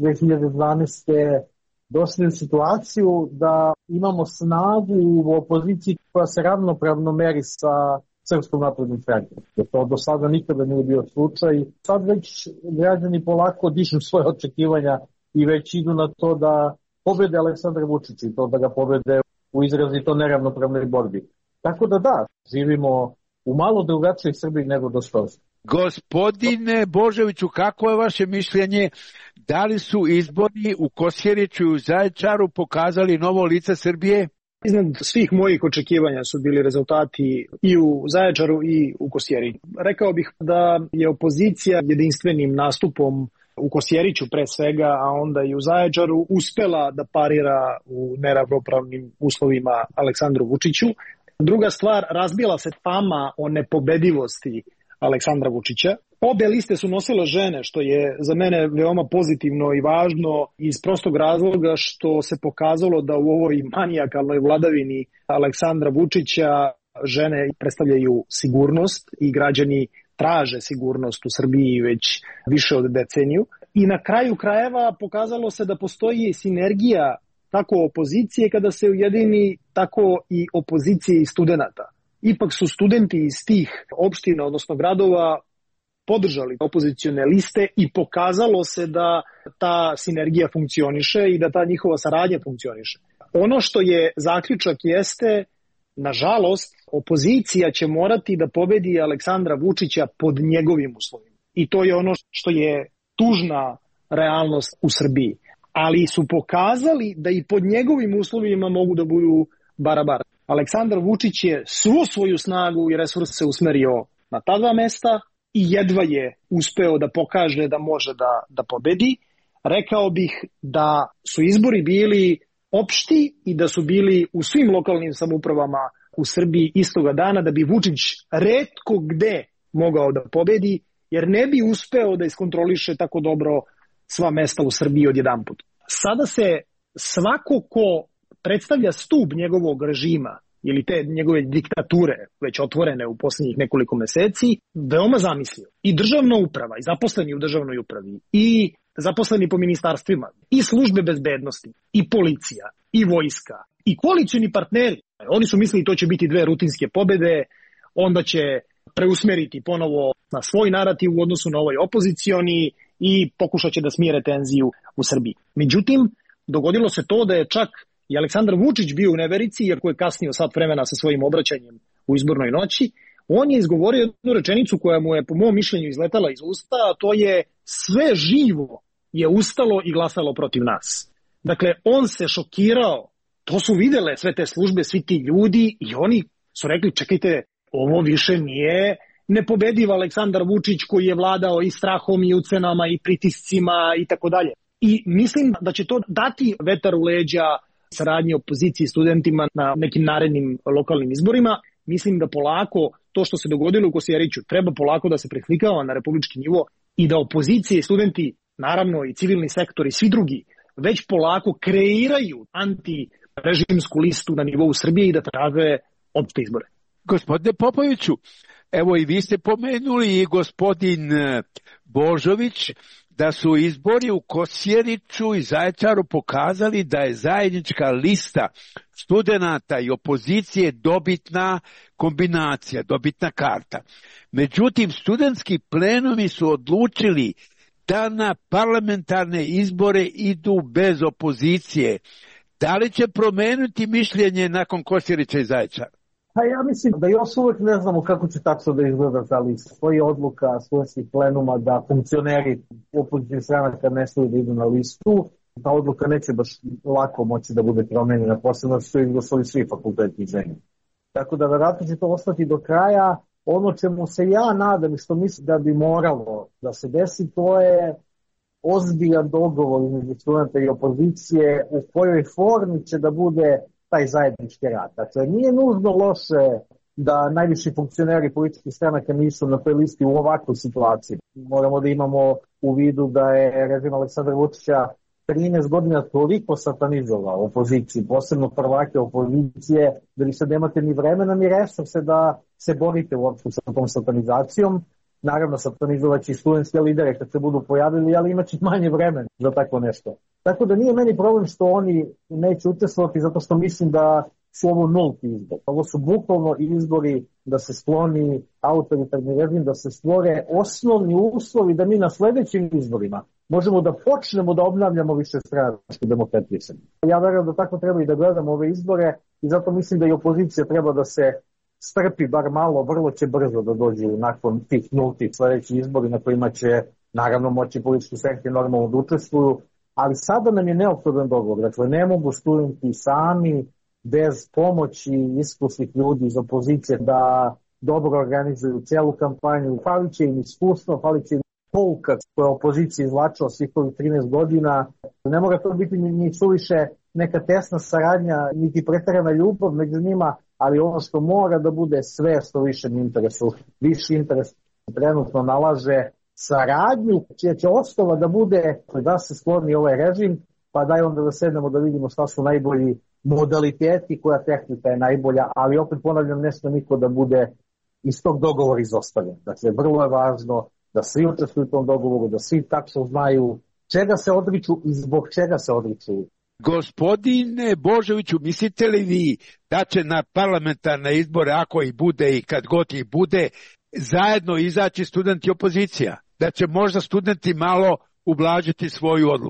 Speaker 23: 2012. došli u situaciju da imamo snagu u opoziciji koja se ravnopravno meri sa Srpskom naprednom strankom. To do sada nikada nije bio slučaj. Sad već građani polako dižu svoje očekivanja i već idu na to da pobede Aleksandra Vučića i to da ga pobede u izrazito neravnopravnoj borbi. Tako da, živimo u malo drugačijoj Srbiji nego do skoro.
Speaker 19: Gospodine Božoviću, kako je vaše mišljenje? Da li su izbori u Kosjeriću i u Zaječaru pokazali novo lice Srbije?
Speaker 24: Iznad svih mojih očekivanja su bili rezultati i u Zaječaru i u Kosjeriću. Rekao bih da je opozicija jedinstvenim nastupom u Kosjeriću pre svega, a onda i u Zaječaru uspela da parira u neravnopravnim uslovima Aleksandru Vučiću. Druga stvar, razbila se fama o nepobedivosti Aleksandra Vučića. Obe liste su nosile žene, što je za mene veoma pozitivno i važno iz prostog razloga što se pokazalo da u ovoj manijakalnoj vladavini Aleksandra Vučića žene predstavljaju sigurnost i građani traže sigurnost u Srbiji već više od deceniju. I na kraju krajeva pokazalo se da postoji sinergija tako opozicije kada se ujedini, tako i opozicije i studenta. Ipak su studenti iz tih opština, odnosno gradova, podržali opozicione liste i pokazalo se da ta sinergija funkcioniše i da ta njihova saradnja funkcioniše. Ono što je zaključak jeste, nažalost, opozicija će morati da pobedi Aleksandra Vučića pod njegovim uslovima. I to je ono što je tužna realnost u Srbiji. Ali su pokazali da i pod njegovim uslovima mogu da budu barabar. Aleksandar Vučić je svu svoju snagu i resurse usmerio na ta dva mesta i jedva je uspeo da pokaže da može da pobedi. Rekao bih da su izbori bili opšti i da su bili u svim lokalnim samoupravama u Srbiji istoga dana, da bi Vučić retko gde mogao da pobedi, jer ne bi uspeo da iskontroliše tako dobro sva mesta u Srbiji odjedanput. Sada se svako ko predstavlja stub njegovog režima ili te njegove diktature, već otvorene u posljednjih nekoliko meseci, veoma zamislio. I državna uprava, i zaposleni u državnoj upravi, i zaposleni po ministarstvima, i službe bezbednosti, i policija, i vojska, i koalicioni partneri. Oni su mislili to će biti dve rutinske pobede, onda će preusmeriti ponovo na svoj narativ u odnosu na ovaj opozicioni i pokušat će da smire tenziju u Srbiji. Međutim, dogodilo se to da je čak i Aleksandar Vučić bio u neverici, iako je kasnio sat vremena sa svojim obraćanjem u izbornoj noći. On je izgovorio jednu rečenicu koja mu je po mom mišljenju izletala iz usta, a to je: sve živo je ustalo i glasalo protiv nas. Dakle, on se šokirao, to su videle sve te službe, svi ti ljudi, i oni su rekli: čekajte, ovo više nije nepobediv Aleksandar Vučić koji je vladao i strahom i ucenama i pritiscima i tako dalje. I mislim da će to dati vetar u leđa saradnje opozicije i studentima na nekim narednim lokalnim izborima. Mislim da polako to što se dogodilo u Kosjeriću treba polako da se preslikava na republički nivo i da opozicije i studenti, naravno i civilni sektor i svi drugi, već polako kreiraju antirežimsku listu na nivou Srbije i da traže opšte izbore.
Speaker 19: Gospodine Popoviću, evo i vi ste pomenuli i gospodin Božović da su izbori u Kosjeriću i Zaječaru pokazali da je zajednička lista studenata i opozicije dobitna kombinacija, dobitna karta. Međutim, studentski plenumi su odlučili da na parlamentarne izbore idu bez opozicije. Da li će promeniti mišljenje nakon Kosjerića i Zaječara?
Speaker 23: Pa ja mislim da još uvek ne znamo kako će tačno da izgleda ta lista. Stoji odluka studentskih plenuma da funkcioneri opozicijnih stranaka ne smiju da idu na listu. Ta odluka neće baš lako moći da bude promenjena, posebno su izglasali svi fakulteti zemlje. Tako da verovatno će to ostati do kraja. Ono čemu se ja nadam i što mislim da bi moralo da se desi, to je ozbiljan dogovor između studenta i opozicije u kojoj formi će da bude taj zajednički rad. Dakle, nije nužno loše da najviši funkcioneri političkih stranaka nisu na toj listi u ovakvoj situaciji. Moramo da imamo u vidu da je režim Aleksandra Vučića 13 godina toliko satanizovao opoziciju, posebno prvake opozicije, da vi sad nemate ni vremena ni resurse da se borite uopšte sa tom satanizacijom. Naravno, satanizovaći studentske lidere kad se budu pojavili, ali imaće manje vremena za tako nešto. Tako da nije meni problem što oni neće učestvovati, zato što mislim da su ovo nulti izbor. Ovo su bukvalno izbori da se skloni autoritarni režim, da se stvore osnovni uslovi da mi na sledećim izborima možemo da počnemo da obnavljamo višestranačku demokratiju. Ja verujem da tako treba i da gledamo ove izbore i zato mislim da i opozicija treba da se strpi bar malo, vrlo će brzo da dođu nakon tih nultih sledećih izbori na kojima će naravno moći politički stranke normalno da učestvuju, ali sada nam je neophodan dogovor. Dakle, ne mogu studenti sami bez pomoći iskusnih ljudi iz opozicije da dobro organizuju celu kampanju. Falit će im iskustvo, falit će im pouka koja je opozicija izvlačila svih ovih 13 godina. Ne mora to biti ni suviše neka tesna saradnja, niti preterana ljubav među njima, ali ono što mora da bude sve što višem interesu. Viši interes trenutno nalaže saradnju, čija će osnova da bude da se skloni ovaj režim, pa daj onda da sednemo da vidimo šta su najbolji modaliteti, koja tehnika je najbolja, ali opet ponavljam, ne sme niko da bude iz tog dogovora izostavljen. Dakle, vrlo je važno da svi učestvuju u tom dogovoru, da svi tačno znaju čega se odriču i zbog čega se odriču.
Speaker 19: Gospodine Božoviću, mislite li vi da će na parlamentarne izbore, ako ih bude i kad god ih bude, zajedno izaći studenti opozicija? Da će možda studenti malo ublažiti svoju odluku?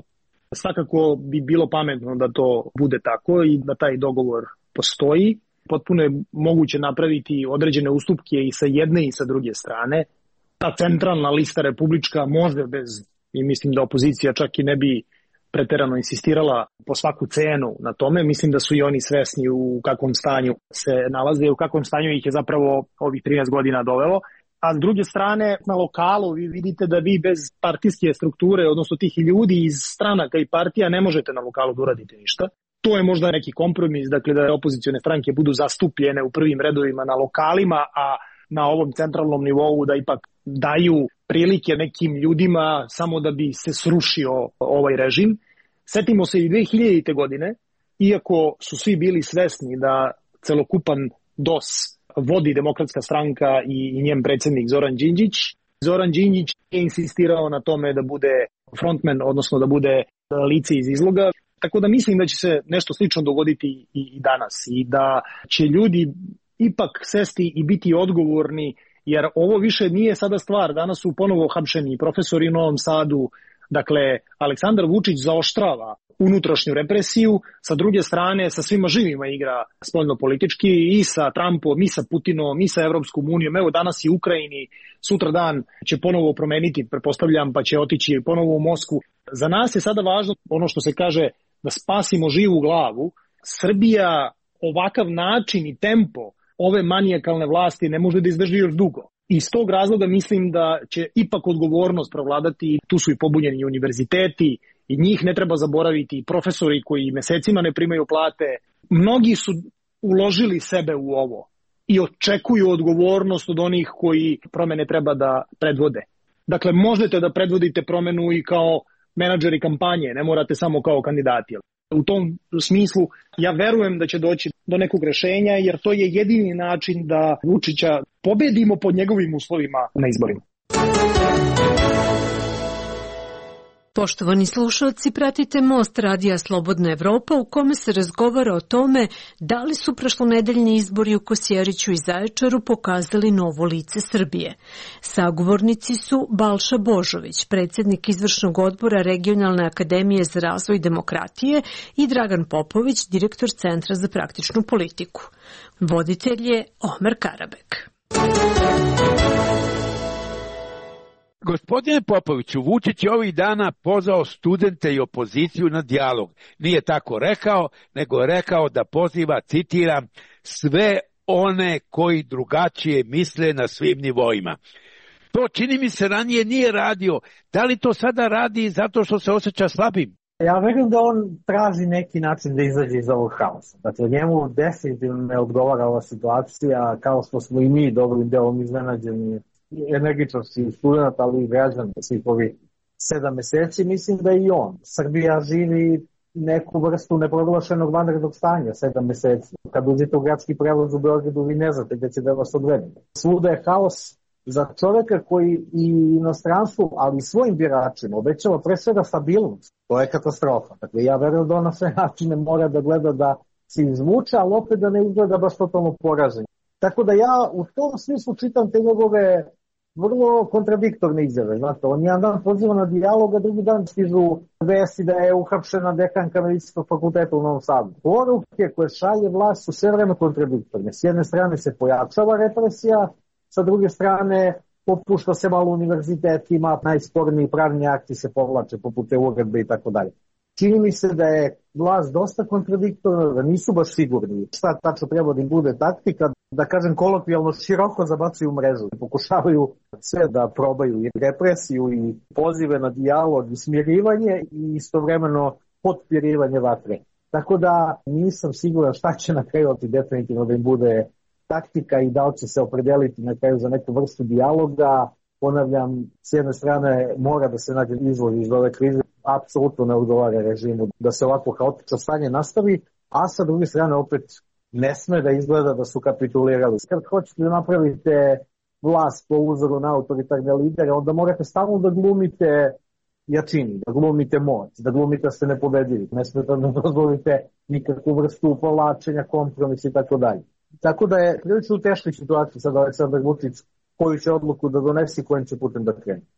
Speaker 24: Svakako bi bilo pametno da to bude tako i da taj dogovor postoji. Potpuno je moguće napraviti određene ustupke i sa jedne i sa druge strane. Ta centralna lista republička može bez, i mislim da opozicija čak i ne bi preterano insistirala po svaku cenu na tome. Mislim da su i oni svesni u kakvom stanju se nalaze i u kakvom stanju ih je zapravo ovih 13 godina dovelo. A s druge strane, na lokalu vi vidite da vi bez partijske strukture, odnosno tih ljudi iz stranaka i partija, ne možete na lokalu da uradite ništa. To je možda neki kompromis, dakle da opozicione stranke budu zastupljene u prvim redovima na lokalima, a na ovom centralnom nivou da ipak daju prilike nekim ljudima samo da bi se srušio ovaj režim. Setimo se i 2000. godine, iako su svi bili svesni da celokupan DOS vodi Demokratska stranka i njen predsjednik Zoran Đinđić. Zoran Đinđić je insistirao na tome da bude frontman, odnosno da bude lice iz izloga. Tako da mislim da će se nešto slično dogoditi i danas i da će ljudi ipak sesti i biti odgovorni, jer ovo više nije sada stvar. Danas su ponovo hapšeni profesori u Novom Sadu. Dakle, Aleksandar Vučić zaoštrava unutrašnju represiju, sa druge strane sa svima živima igra spoljno-politički i sa Trumpom, i sa Putinom, i sa Evropskom unijom. Evo danas i u Ukrajini, sutra dan će ponovo promeniti, pretpostavljam, pa će otići ponovo u Moskvu. Za nas je sada važno ono što se kaže da spasimo živu glavu. Srbija ovakav način i tempo ove manijakalne vlasti ne može da izdrži još dugo. Iz tog razloga mislim da će ipak odgovornost provladati. Tu su i pobunjeni univerziteti i njih ne treba zaboraviti, profesori koji mesecima ne primaju plate. Mnogi su uložili sebe u ovo i očekuju odgovornost od onih koji promene treba da predvode. Dakle, možete da predvodite promenu i kao menadžeri kampanje, ne morate samo kao kandidati. U tom smislu ja verujem da će doći do nekog rešenja, jer to je jedini način da Vučića pobedimo pod njegovim uslovima na izborima.
Speaker 8: Poštovani slušalci, pratite Most radija Slobodna Evropa u kome se razgovara o tome da li su prošlonedeljni izbori u Kosjeriću i Zaječaru pokazali novo lice Srbije. Sagovornici su Balša Božović, predsjednik izvršnog odbora Regionalne akademije za razvoj demokratije, i Dragan Popović, direktor Centra za praktičnu politiku. Voditelj je Omer Karabek.
Speaker 19: Gospodine Popoviću, Vučić je ovih dana pozvao studente i opoziciju na dijalog. Nije tako rekao, nego je rekao da poziva, citiram, sve one koji drugačije misle na svim nivoima. To čini mi se ranije nije radio. Da li to sada radi zato što se osjeća slabim?
Speaker 23: Ja verujem da on traži neki način da izađe iz ovog haosa. Dakle, njemu definitivno ne odgovara ova situacija, kao što smo i mi dobrim delom iznenađeni energičnosti studenta, ali i građana svih ovih 7 meseci. Mislim da i on. Srbija živi neku vrstu neproglašenog vanrednog stanja 7 meseci. Kad uđete u gradski prevoz u Beogradu, vi ne znate gde će da vas odvede. Svuda je haos. Za čoveka koji i inostranstvu, ali i svojim biračima obećava pre svega stabilnost, to je katastrofa. Dakle, ja verujem da on na sve načine mora da gleda da se izvuče, ali opet da ne izgleda baš totalno poražen. Tako da ja u tom smislu čitam te njegove vrlo kontradiktorne izjave. Znate, on jedan dan poziva na dijalog, a drugi dan stižu vesti da je uhapšena dekanka Medicinskog fakulteta u Novom Sadu. Poruke koje šalje vlast su sve vreme kontradiktorne. S jedne strane se pojačava represija, sa druge strane popušta se malo univerzitetima, najsporniji pravni akti se povlače poput te uredbe i tako dalje. Čini mi se da je vlast dosta kontradiktorna, da nisu baš sigurni šta tačno treba da im bude taktika, da kažem kolokvijalno široko zabacuju mrežu. Pokušavaju sve da probaju i represiju i pozive na dijalog i smirivanje i istovremeno potpirivanje vatre. Tako da nisam siguran šta će na kraju definitivno da im bude taktika i da li će se opredeliti na kraju za neku vrstu dijaloga. Ponavljam, s jedne strane mora da se nađe izlaz iz ove krize, apsolutno ne odgovara režimu da se ovako haotično stanje nastavi, a sa druge strane opet ne sme da izgleda da su kapitulirali. Kad hoćete da napravite vlast po uzoru na autoritarne lidere, onda morate stalno da glumite jačini, da glumite moć, da glumite da ste nepobedivi. Ne smete da dozvolite nikakvu vrstu povlačenja, kompromisa i tako dalje. Tako da je prilično u teškoj situaciji sad Aleksandar Vučić koju će odluku da donesi, kojim će putem da krene.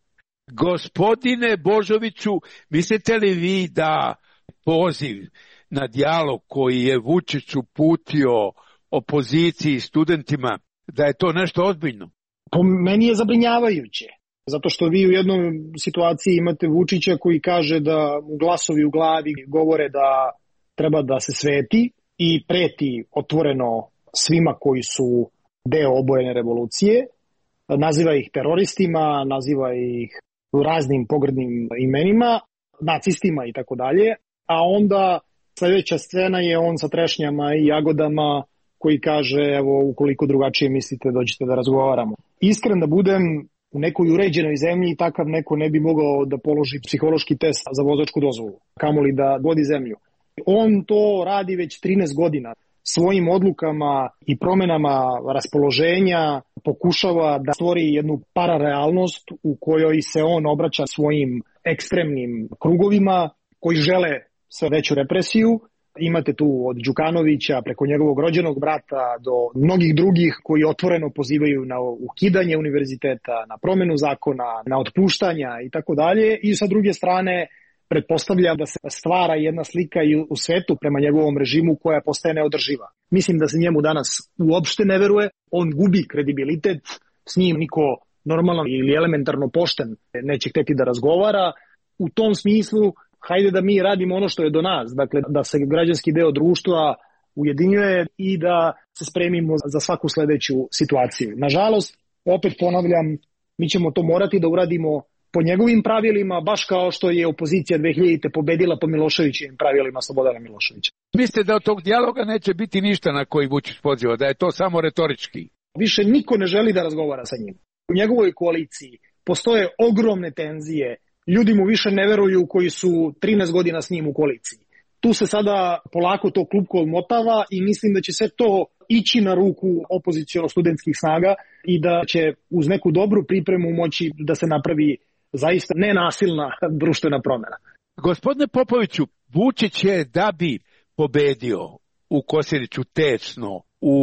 Speaker 19: Gospodine Božoviću, mislite li vi da poziv na dijalog koji je Vučić uputio opoziciji i studentima, da je to nešto ozbiljno?
Speaker 24: Po meni je zabrinjavajuće, zato što vi u jednoj situaciji imate Vučića koji kaže da glasovi u glavi govore da treba da se sveti i preti otvoreno svima koji su deo obojene revolucije, naziva ih teroristima, naziva ih raznim pogrdnim imenima, nacistima i tako dalje, a onda sledeća scena je on sa trešnjama i jagodama koji kaže, evo, ukoliko drugačije mislite, dođite da razgovaramo. Iskren da budem, u nekoj uređenoj zemlji takav neko ne bi mogao da položi psihološki test za vozačku dozvolu, kamoli da vodi zemlju. On to radi već 13 godina. Svojim odlukama i promenama raspoloženja pokušava da stvori jednu pararealnost u kojoj se on obraća svojim ekstremnim krugovima koji žele sve veću represiju. Imate tu od Đukanovića preko njegovog rođenog brata do mnogih drugih koji otvoreno pozivaju na ukidanje univerziteta, na promenu zakona, na otpuštanja i tako dalje. I sa druge strane pretpostavlja da se stvara jedna slika i u svetu prema njegovom režimu koja postaje neodrživa. Mislim da se njemu danas uopšte ne veruje, on gubi kredibilitet, s njim niko normalno ili elementarno pošten neće hteti da razgovara. U tom smislu, hajde da mi radimo ono što je do nas, dakle da se građanski deo društva ujedinjuje i da se spremimo za svaku sledeću situaciju. Nažalost, opet ponavljam, mi ćemo to morati da uradimo po njegovim pravilima, baš kao što je opozicija 2000. pobedila po Miloševićevim pravilima Slobodana Miloševića.
Speaker 19: Mislite da od tog dijaloga neće biti ništa na koji Vučić poziva, da je to samo retorički?
Speaker 24: Više niko ne želi da razgovara sa njim. U njegovoj koaliciji postoje ogromne tenzije, ljudi mu više ne veruju koji su 13 godina s njim u koaliciji. Tu se sada polako to klupko odmotava i mislim da će sve to ići na ruku opoziciono-studentskih snaga i da će uz neku dobru pripremu moći da se napravi zaista nenasilna društvena promjena.
Speaker 19: Gospodine Popoviću, Vučić je da bi pobedio u Kosjeriću tečno, u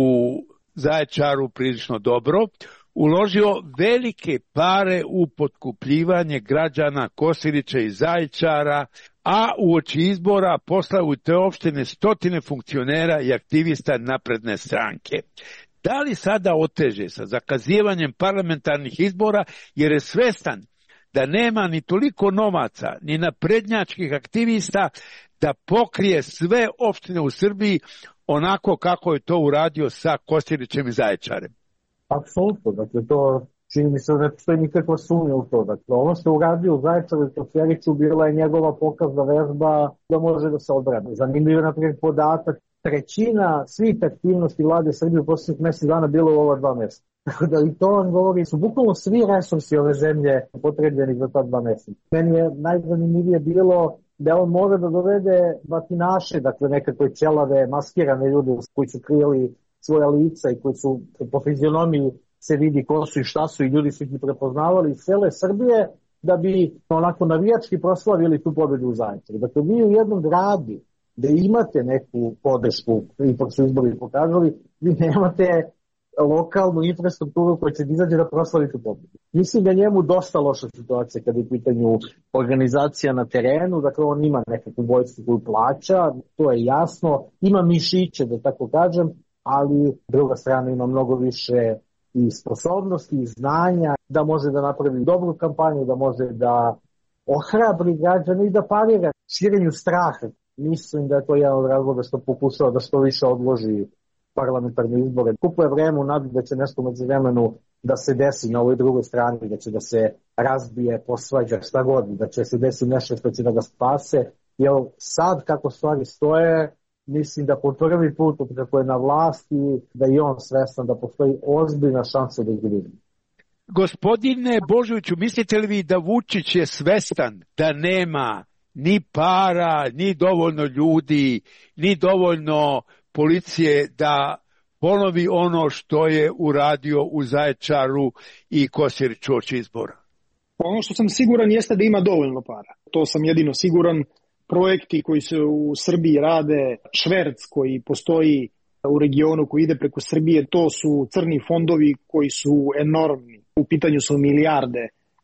Speaker 19: Zaječaru prilično dobro, uložio velike pare u potkupljivanje građana Kosjerića i Zaječara, a uoči izbora poslao u te opštine stotine funkcionera i aktivista napredne stranke. Da li sada oteže sa zakazivanjem parlamentarnih izbora jer je svestan da nema ni toliko novaca, ni naprednjačkih aktivista da pokrije sve opštine u Srbiji onako kako je to uradio sa Kosjerićem i Zaječarem?
Speaker 23: Apsolutno, dakle to čini mi se da ne postoji nikakva sumnja u to. Dakle, ono što je uradio u Zaječaru i Kosjeriću bila je njegova pokazna vežba da može da se odbrani. Zanimljiv je naprijed podatak, trećina svih aktivnosti vlade Srbije u posljednjih mjesec dana bilo u ova 2 mjeseca. Tako da i to vam govori, su bukvalno svi resursi ove zemlje potrebljeni za ta 2 mjeseca. Meni je najzanimljivije bilo da on može da dovede batinaše, dakle nekakve ćelave, maskirane ljude koji su krijeli svoja lica i koji su po fizionomiji se vidi ko su i šta su i ljudi su ih prepoznavali iz cele Srbije da bi onako navijački proslavili tu pobedu u Zaječaru. Dakle, vi u jednom gradu da imate neku podršku, ipak su izbori pokazali, vi nemate lokalnu infrastrukturu koja će izađe da proslavi tu pobedu. Mislim da njemu dosta loša situacija kada je u pitanju organizacija na terenu, dakle on ima nekakvu vojsku koju plaća, to je jasno, ima mišiće da tako kažem, ali druga strana ima mnogo više i sposobnosti i znanja da može da napravi dobru kampanju, da može da ohrabri građane i da parira širenju straha. Mislim da je to jedan od razloga što pokušava da što više odloži parlamentarne izbore. Kupuje vreme u nadu da će nešto među vremenu da se desi na ovoj drugoj strani, da će da se razbije, posvađa, šta god, da će se desi nešto što će da ga spase. Jer sad kako stvari stoje, mislim da po prvi put kako je na vlasti, da i on svestan da postoji ozbiljna šansa da izgubi.
Speaker 19: Gospodine Božoviću, mislite li vi da Vučić je svestan da nema ni para, ni dovoljno ljudi, ni dovoljno policije da ponovi ono što je uradio u Zaječaru i Kosjeriću uoči izbora?
Speaker 24: Ono što sam siguran jeste da ima dovoljno para. To sam jedino siguran. Projekti koji se u Srbiji rade, šverc koji postoji u regionu koji ide preko Srbije, to su crni fondovi koji su enormni. U pitanju su milijarde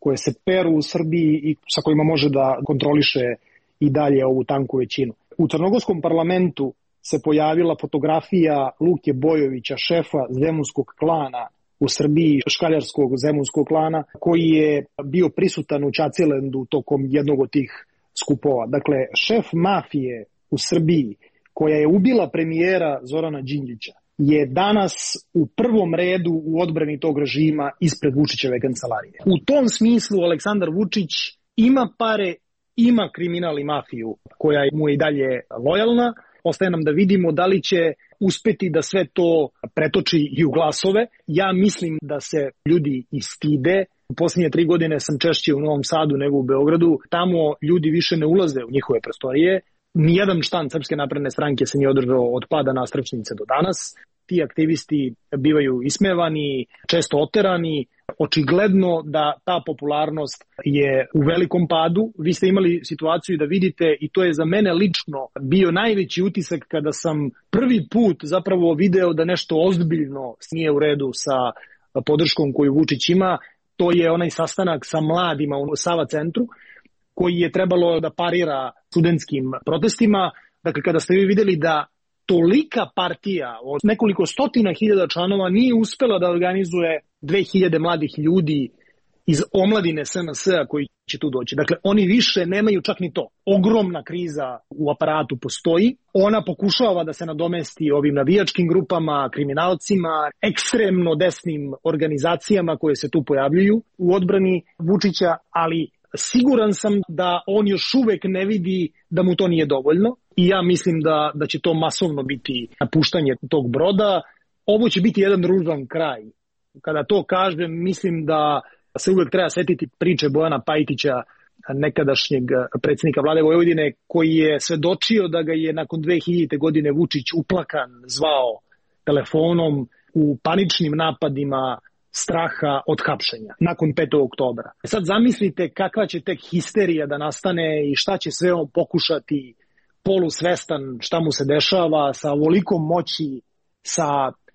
Speaker 24: koje se peru u Srbiji i sa kojima može da kontroliše i dalje ovu tanku većinu. U crnogorskom parlamentu se pojavila fotografija Luke Bojovića, šefa zemunskog klana u Srbiji, škaljarskog zemunskog klana, koji je bio prisutan u Ćacilendu tokom jednog od tih skupova. Dakle, šef mafije u Srbiji, koja je ubila premijera Zorana Đinđića, je danas u prvom redu u odbrani tog režima ispred Vučićeve kancelarije. U tom smislu Aleksandar Vučić ima pare, ima kriminal i mafiju koja mu je i dalje lojalna. Ostaje nam da vidimo da li će uspeti da sve to pretoči i u glasove. Ja mislim da se ljudi i stide. U posljednje 3 godine sam češće u Novom Sadu nego u Beogradu. Tamo ljudi više ne ulaze u njihove prostorije. Nijedan štand Srpske napredne stranke se nije održao od pada Nastrečnice do danas. Ti aktivisti bivaju ismevani, često oterani. Očigledno da ta popularnost je u velikom padu. Vi ste imali situaciju da vidite, i to je za mene lično bio najveći utisak kada sam prvi put zapravo video da nešto ozbiljno nije u redu sa podrškom koju Vučić ima. To je onaj sastanak sa mladima u Sava centru, koji je trebalo da parira studentskim protestima. Dakle, kada ste vi videli da tolika partija od nekoliko stotina hiljada članova nije uspela da organizuje 2000 mladih ljudi iz omladine SNS-a koji će tu doći. Dakle, oni više nemaju čak ni to. Ogromna kriza u aparatu postoji. Ona pokušava da se nadomesti ovim navijačkim grupama, kriminalcima, ekstremno desnim organizacijama koje se tu pojavljuju u odbrani Vučića, ali siguran sam da on još uvek ne vidi da mu to nije dovoljno i ja mislim da će to masovno biti napuštanje tog broda. Ovo će biti jedan ružan kraj. Kada to kažem, mislim da se uvek treba setiti priče Bojana Pajtića, nekadašnjeg predsjednika vlade Vojvodine, koji je svedočio da ga je nakon 2000. godine Vučić uplakan zvao telefonom u paničnim napadima straha od hapšenja nakon 5. oktobra. Sad zamislite kakva će tek histerija da nastane i šta će sve on pokušati, polusvestan šta mu se dešava, sa ovolikom moći, sa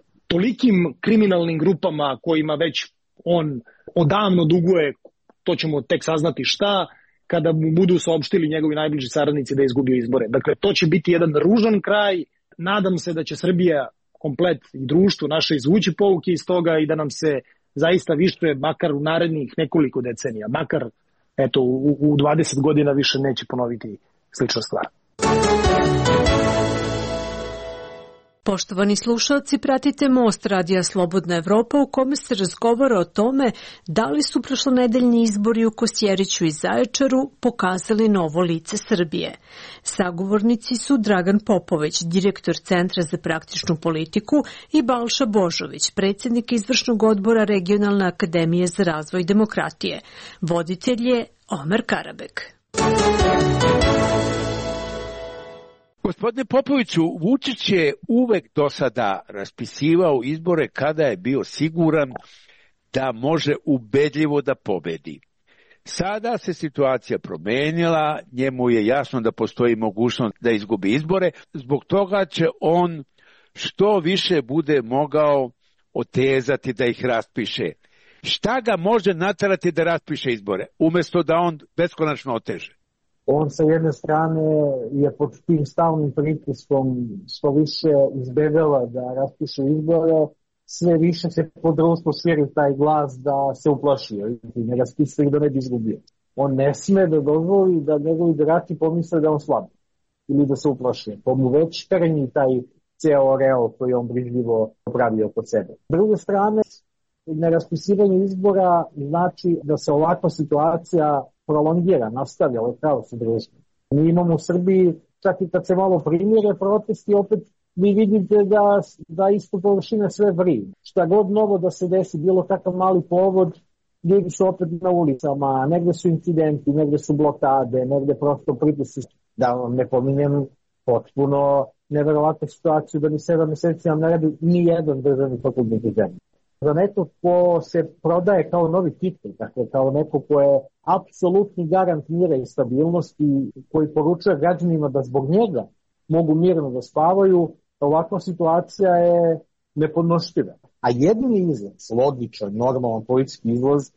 Speaker 24: tolikim kriminalnim grupama kojima već on odavno duguje, to ćemo tek saznati šta, kada mu budu saopštili njegovi najbliži saradnici da je izgubio izbore. Dakle, to će biti jedan ružan kraj. Nadam se da će Srbija komplet i društvo naše izvući pouke iz toga i da nam se zaista više, makar u narednih nekoliko decenija, makar eto, u 20 godina više neće ponoviti slična stvar.
Speaker 8: Poštovani slušalci, pratite Most Radija Slobodna Evropa u kome se razgovara o tome da li su prošlonedeljni izbori u Kosjeriću i Zaječaru pokazali novo lice Srbije. Sagovornici su Dragan Popović, direktor Centra za praktičnu politiku, i Balša Božović, predsjednik izvršnog odbora Regionalne akademije za razvoj demokratije. Voditelj je Omer Karabek.
Speaker 19: Gospodine Popoviću, Vučić je uvek do sada raspisivao izbore kada je bio siguran da može ubedljivo da pobedi. Sada se situacija promenila, njemu je jasno da postoji mogućnost da izgubi izbore, zbog toga će on što više bude mogao otezati da ih raspiše. Šta ga može naterati da raspiše izbore, umjesto da on beskonačno oteže?
Speaker 23: On sa jedne strane je pod tim stalnim pritiskom što više izbjegava da raspiše izbore, sve više se po društvu širi taj glas da se uplašio i ne raspisuje da ne bi izgubio. On ne sme da dozvoli da njegovi birači pomisle da on slab ili da se uplašio. To mu već trnji taj ceo real koji on brižljivo pravio kod sebe. S druge strane, neraspisivanje izbora znači da se ovakva situacija prolongira, nastavlja, ovo je pravo se društvo. Mi imamo u Srbiji, čak i kad se malo primire protesti, opet vi vidite da isto površine sve vrije. Šta god novo da se desi, bilo kakav mali povod, ljudi su opet na ulicama, negde su incidenti, negde su blokade, negde prosto pritisci. Da vam ne pominjem potpuno neverovatnu situaciju da ni 7 meseci nam ne radi ni jedan državni fakultet u zemlji. Za neko ko se prodaje kao novi titul, dakle kao neko ko je apsolutni garant mira i stabilnosti, koji poručuje građanima da zbog njega mogu mirno da spavaju, ovakva situacija je nepodnošljiva. A jedini izlaz, logičan, normalan politički izlaz,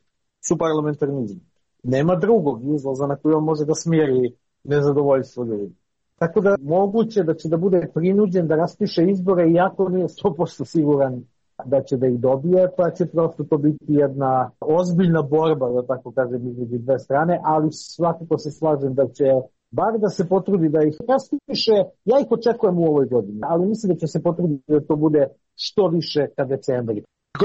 Speaker 23: su parlamentarizam. Nema drugog izlaza na koji on može da smiri nezadovoljstvo ljudi. Tako da moguće da će da bude prinuđen da raspiše izbore iako nije 100% siguran da će da ih dobije, pa će prosto to biti jedna ozbiljna borba, da tako kažem, između dve strane, ali svakako se slažem da će bar da se potrudi da ih raspiše, ja ih očekujem u ovoj godini, ali mislim da će se potruditi da to bude što više ka decembri.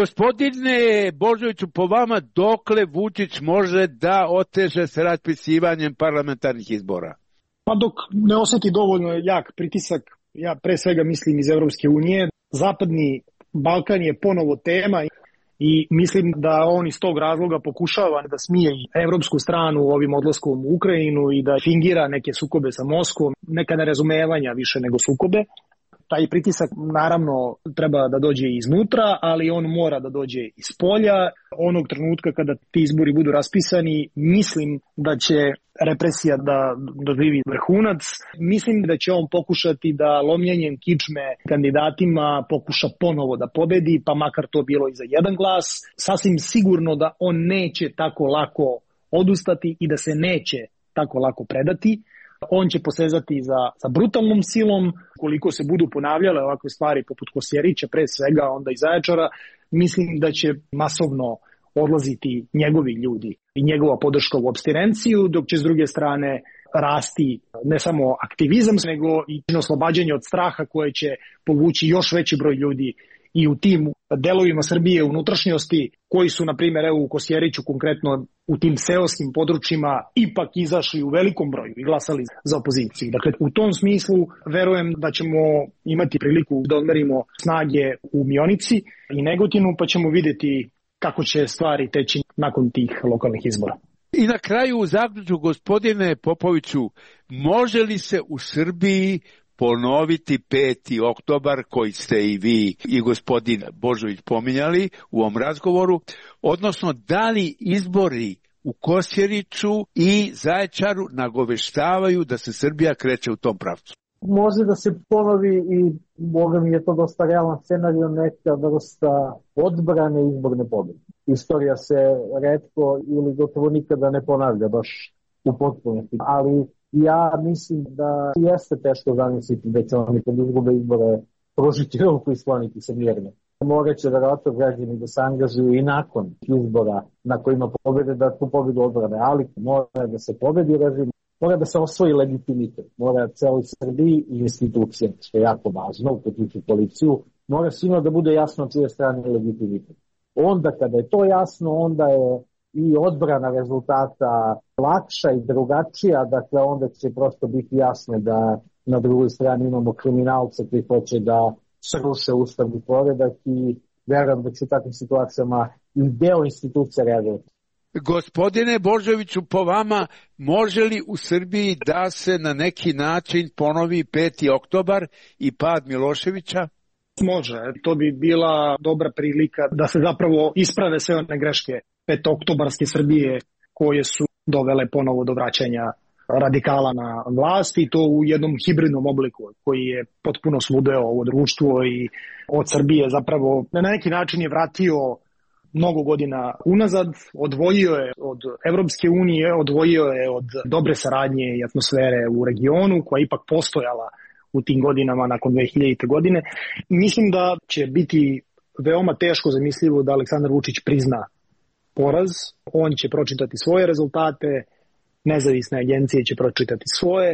Speaker 19: Gospodine Božoviću, po vama dokle Vučić može da oteže sa raspisivanjem parlamentarnih izbora?
Speaker 24: Pa dok ne osjeti dovoljno jak pritisak, ja pre svega mislim iz Evropske unije, Zapadni Balkan je ponovo tema i mislim da on iz tog razloga pokušava da smije i evropsku stranu ovim odlaskom u Ukrajinu i da fingira neke sukobe sa Moskvom, neka nerazumevanja više nego sukobe. Taj pritisak naravno treba da dođe iznutra, ali on mora da dođe iz polja. Onog trenutka kada ti izbori budu raspisani, mislim da će represija da doživi vrhunac. Mislim da će on pokušati da lomljenjem kičme kandidatima pokuša ponovo da pobedi, pa makar to bilo i za jedan glas. Sasvim sigurno da on neće tako lako odustati i da se neće tako lako predati. On će posezati za brutalnom silom. Koliko se budu ponavljale ovakve stvari poput Kosjerića, pre svega onda i Zaječara, mislim da će masovno odlaziti njegovi ljudi i njegova podrška u opstirenciju, dok će s druge strane rasti ne samo aktivizam, nego i oslobađanje od straha koje će povući još veći broj ljudi i u tim delovima Srbije unutrašnjosti koji su, na primjer, evo u Kosjeriću konkretno u tim seoskim područjima ipak izašli u velikom broju i glasali za opoziciju. Dakle, u tom smislu verujem da ćemo imati priliku da odmerimo snage u Mionici i Negotinu, pa ćemo vidjeti kako će stvari teći nakon tih lokalnih izbora.
Speaker 19: I na kraju u zaključku, gospodine Popoviću, može li se u Srbiji ponoviti 5. oktobar koji ste i vi i gospodin Božović pominjali u ovom razgovoru, odnosno da li izbori u Kosjeriću i Zaječaru nagoveštavaju da se Srbija kreće u tom pravcu?
Speaker 23: Može da se ponovi i Boga mi je to dosta realan scenario, neka vrsta odbrane izborne pobjede. Istorija se retko ili gotovo nikada ne ponavlja baš u potpunosti, ali ja mislim da jeste teško zamisliti da će oni kad izgube izbore pružiti ruku i skloniti se mirno. Morat će verovatno građani da se angažuju i nakon izbora na kojima pobede da tu pobedu odbrane, ali mora da se pobedi režim, mora da se osvoji legitimitet, mora celoj Srbiji i institucije, što je jako važno, uključujući policiju, mora svima da bude jasno čije strane legitimitet. Onda kada je to jasno, onda je i odbrana rezultata lakša i drugačija, dakle onda će prosto biti jasno da na drugoj strani imamo kriminalce koji hoće da sruše ustavni poredak i verujem da će u takvim situacijama i deo institucija reagovati.
Speaker 19: Gospodine Božoviću, po vama, može li u Srbiji da se na neki način ponovi 5. oktobar i pad Miloševića?
Speaker 24: Može, to bi bila dobra prilika da se zapravo isprave sve one greške 5. oktobarske Srbije koje su dovele ponovo do vraćanja radikala na vlast i to u jednom hibridnom obliku koji je potpuno svudeo ovo društvo i od Srbije zapravo na neki način je vratio mnogo godina unazad, odvojio je od Evropske unije, odvojio je od dobre saradnje i atmosfere u regionu koja je ipak postojala u tim godinama nakon 2000. godine. Mislim da će biti veoma teško zamislivo da Aleksandar Vučić prizna poraz. On će pročitati svoje rezultate, nezavisne agencije će pročitati svoje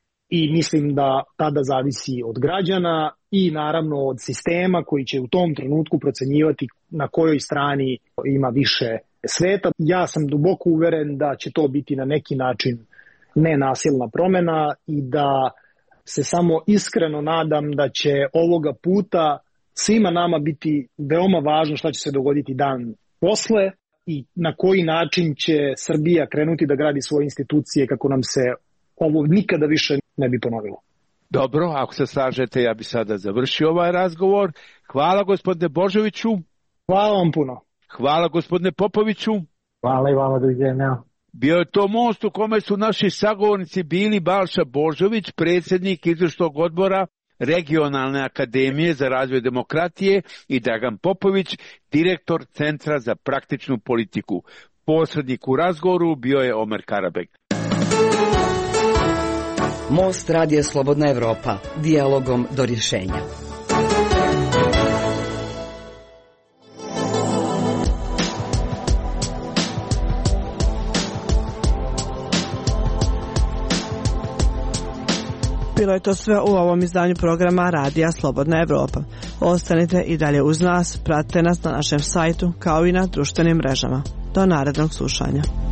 Speaker 24: i mislim da tada zavisi od građana i naravno od sistema koji će u tom trenutku procenjivati na kojoj strani ima više sveta. Ja sam duboko uveren da će to biti na neki način nenasilna promena i da se samo iskreno nadam da će ovoga puta svima nama biti veoma važno šta će se dogoditi dan posle i na koji način će Srbija krenuti da gradi svoje institucije kako nam se ovo nikada više ne bi ponovilo.
Speaker 19: Dobro, ako se slažete, ja bi sada završio ovaj razgovor. Hvala gospodine Božoviću.
Speaker 24: Hvala vam puno.
Speaker 19: Hvala gospodine Popoviću.
Speaker 23: Hvala i vama, doviđenja.
Speaker 19: Bio je to most u kome su naši sagovornici bili Balša Božović, predsjednik izvršnog odbora Regionalne akademije za razvoj demokratije i Dragan Popović, direktor Centra za praktičnu politiku. Posrednik u razgovoru bio je Omer Karabek.
Speaker 6: Most radija Slobodna Evropa, dijalogom do rješenja.
Speaker 2: Bilo je to sve u ovom izdanju programa Radija Slobodna Evropa. Ostanite i dalje uz nas, pratite nas na našem sajtu kao i na društvenim mrežama. Do narednog slušanja.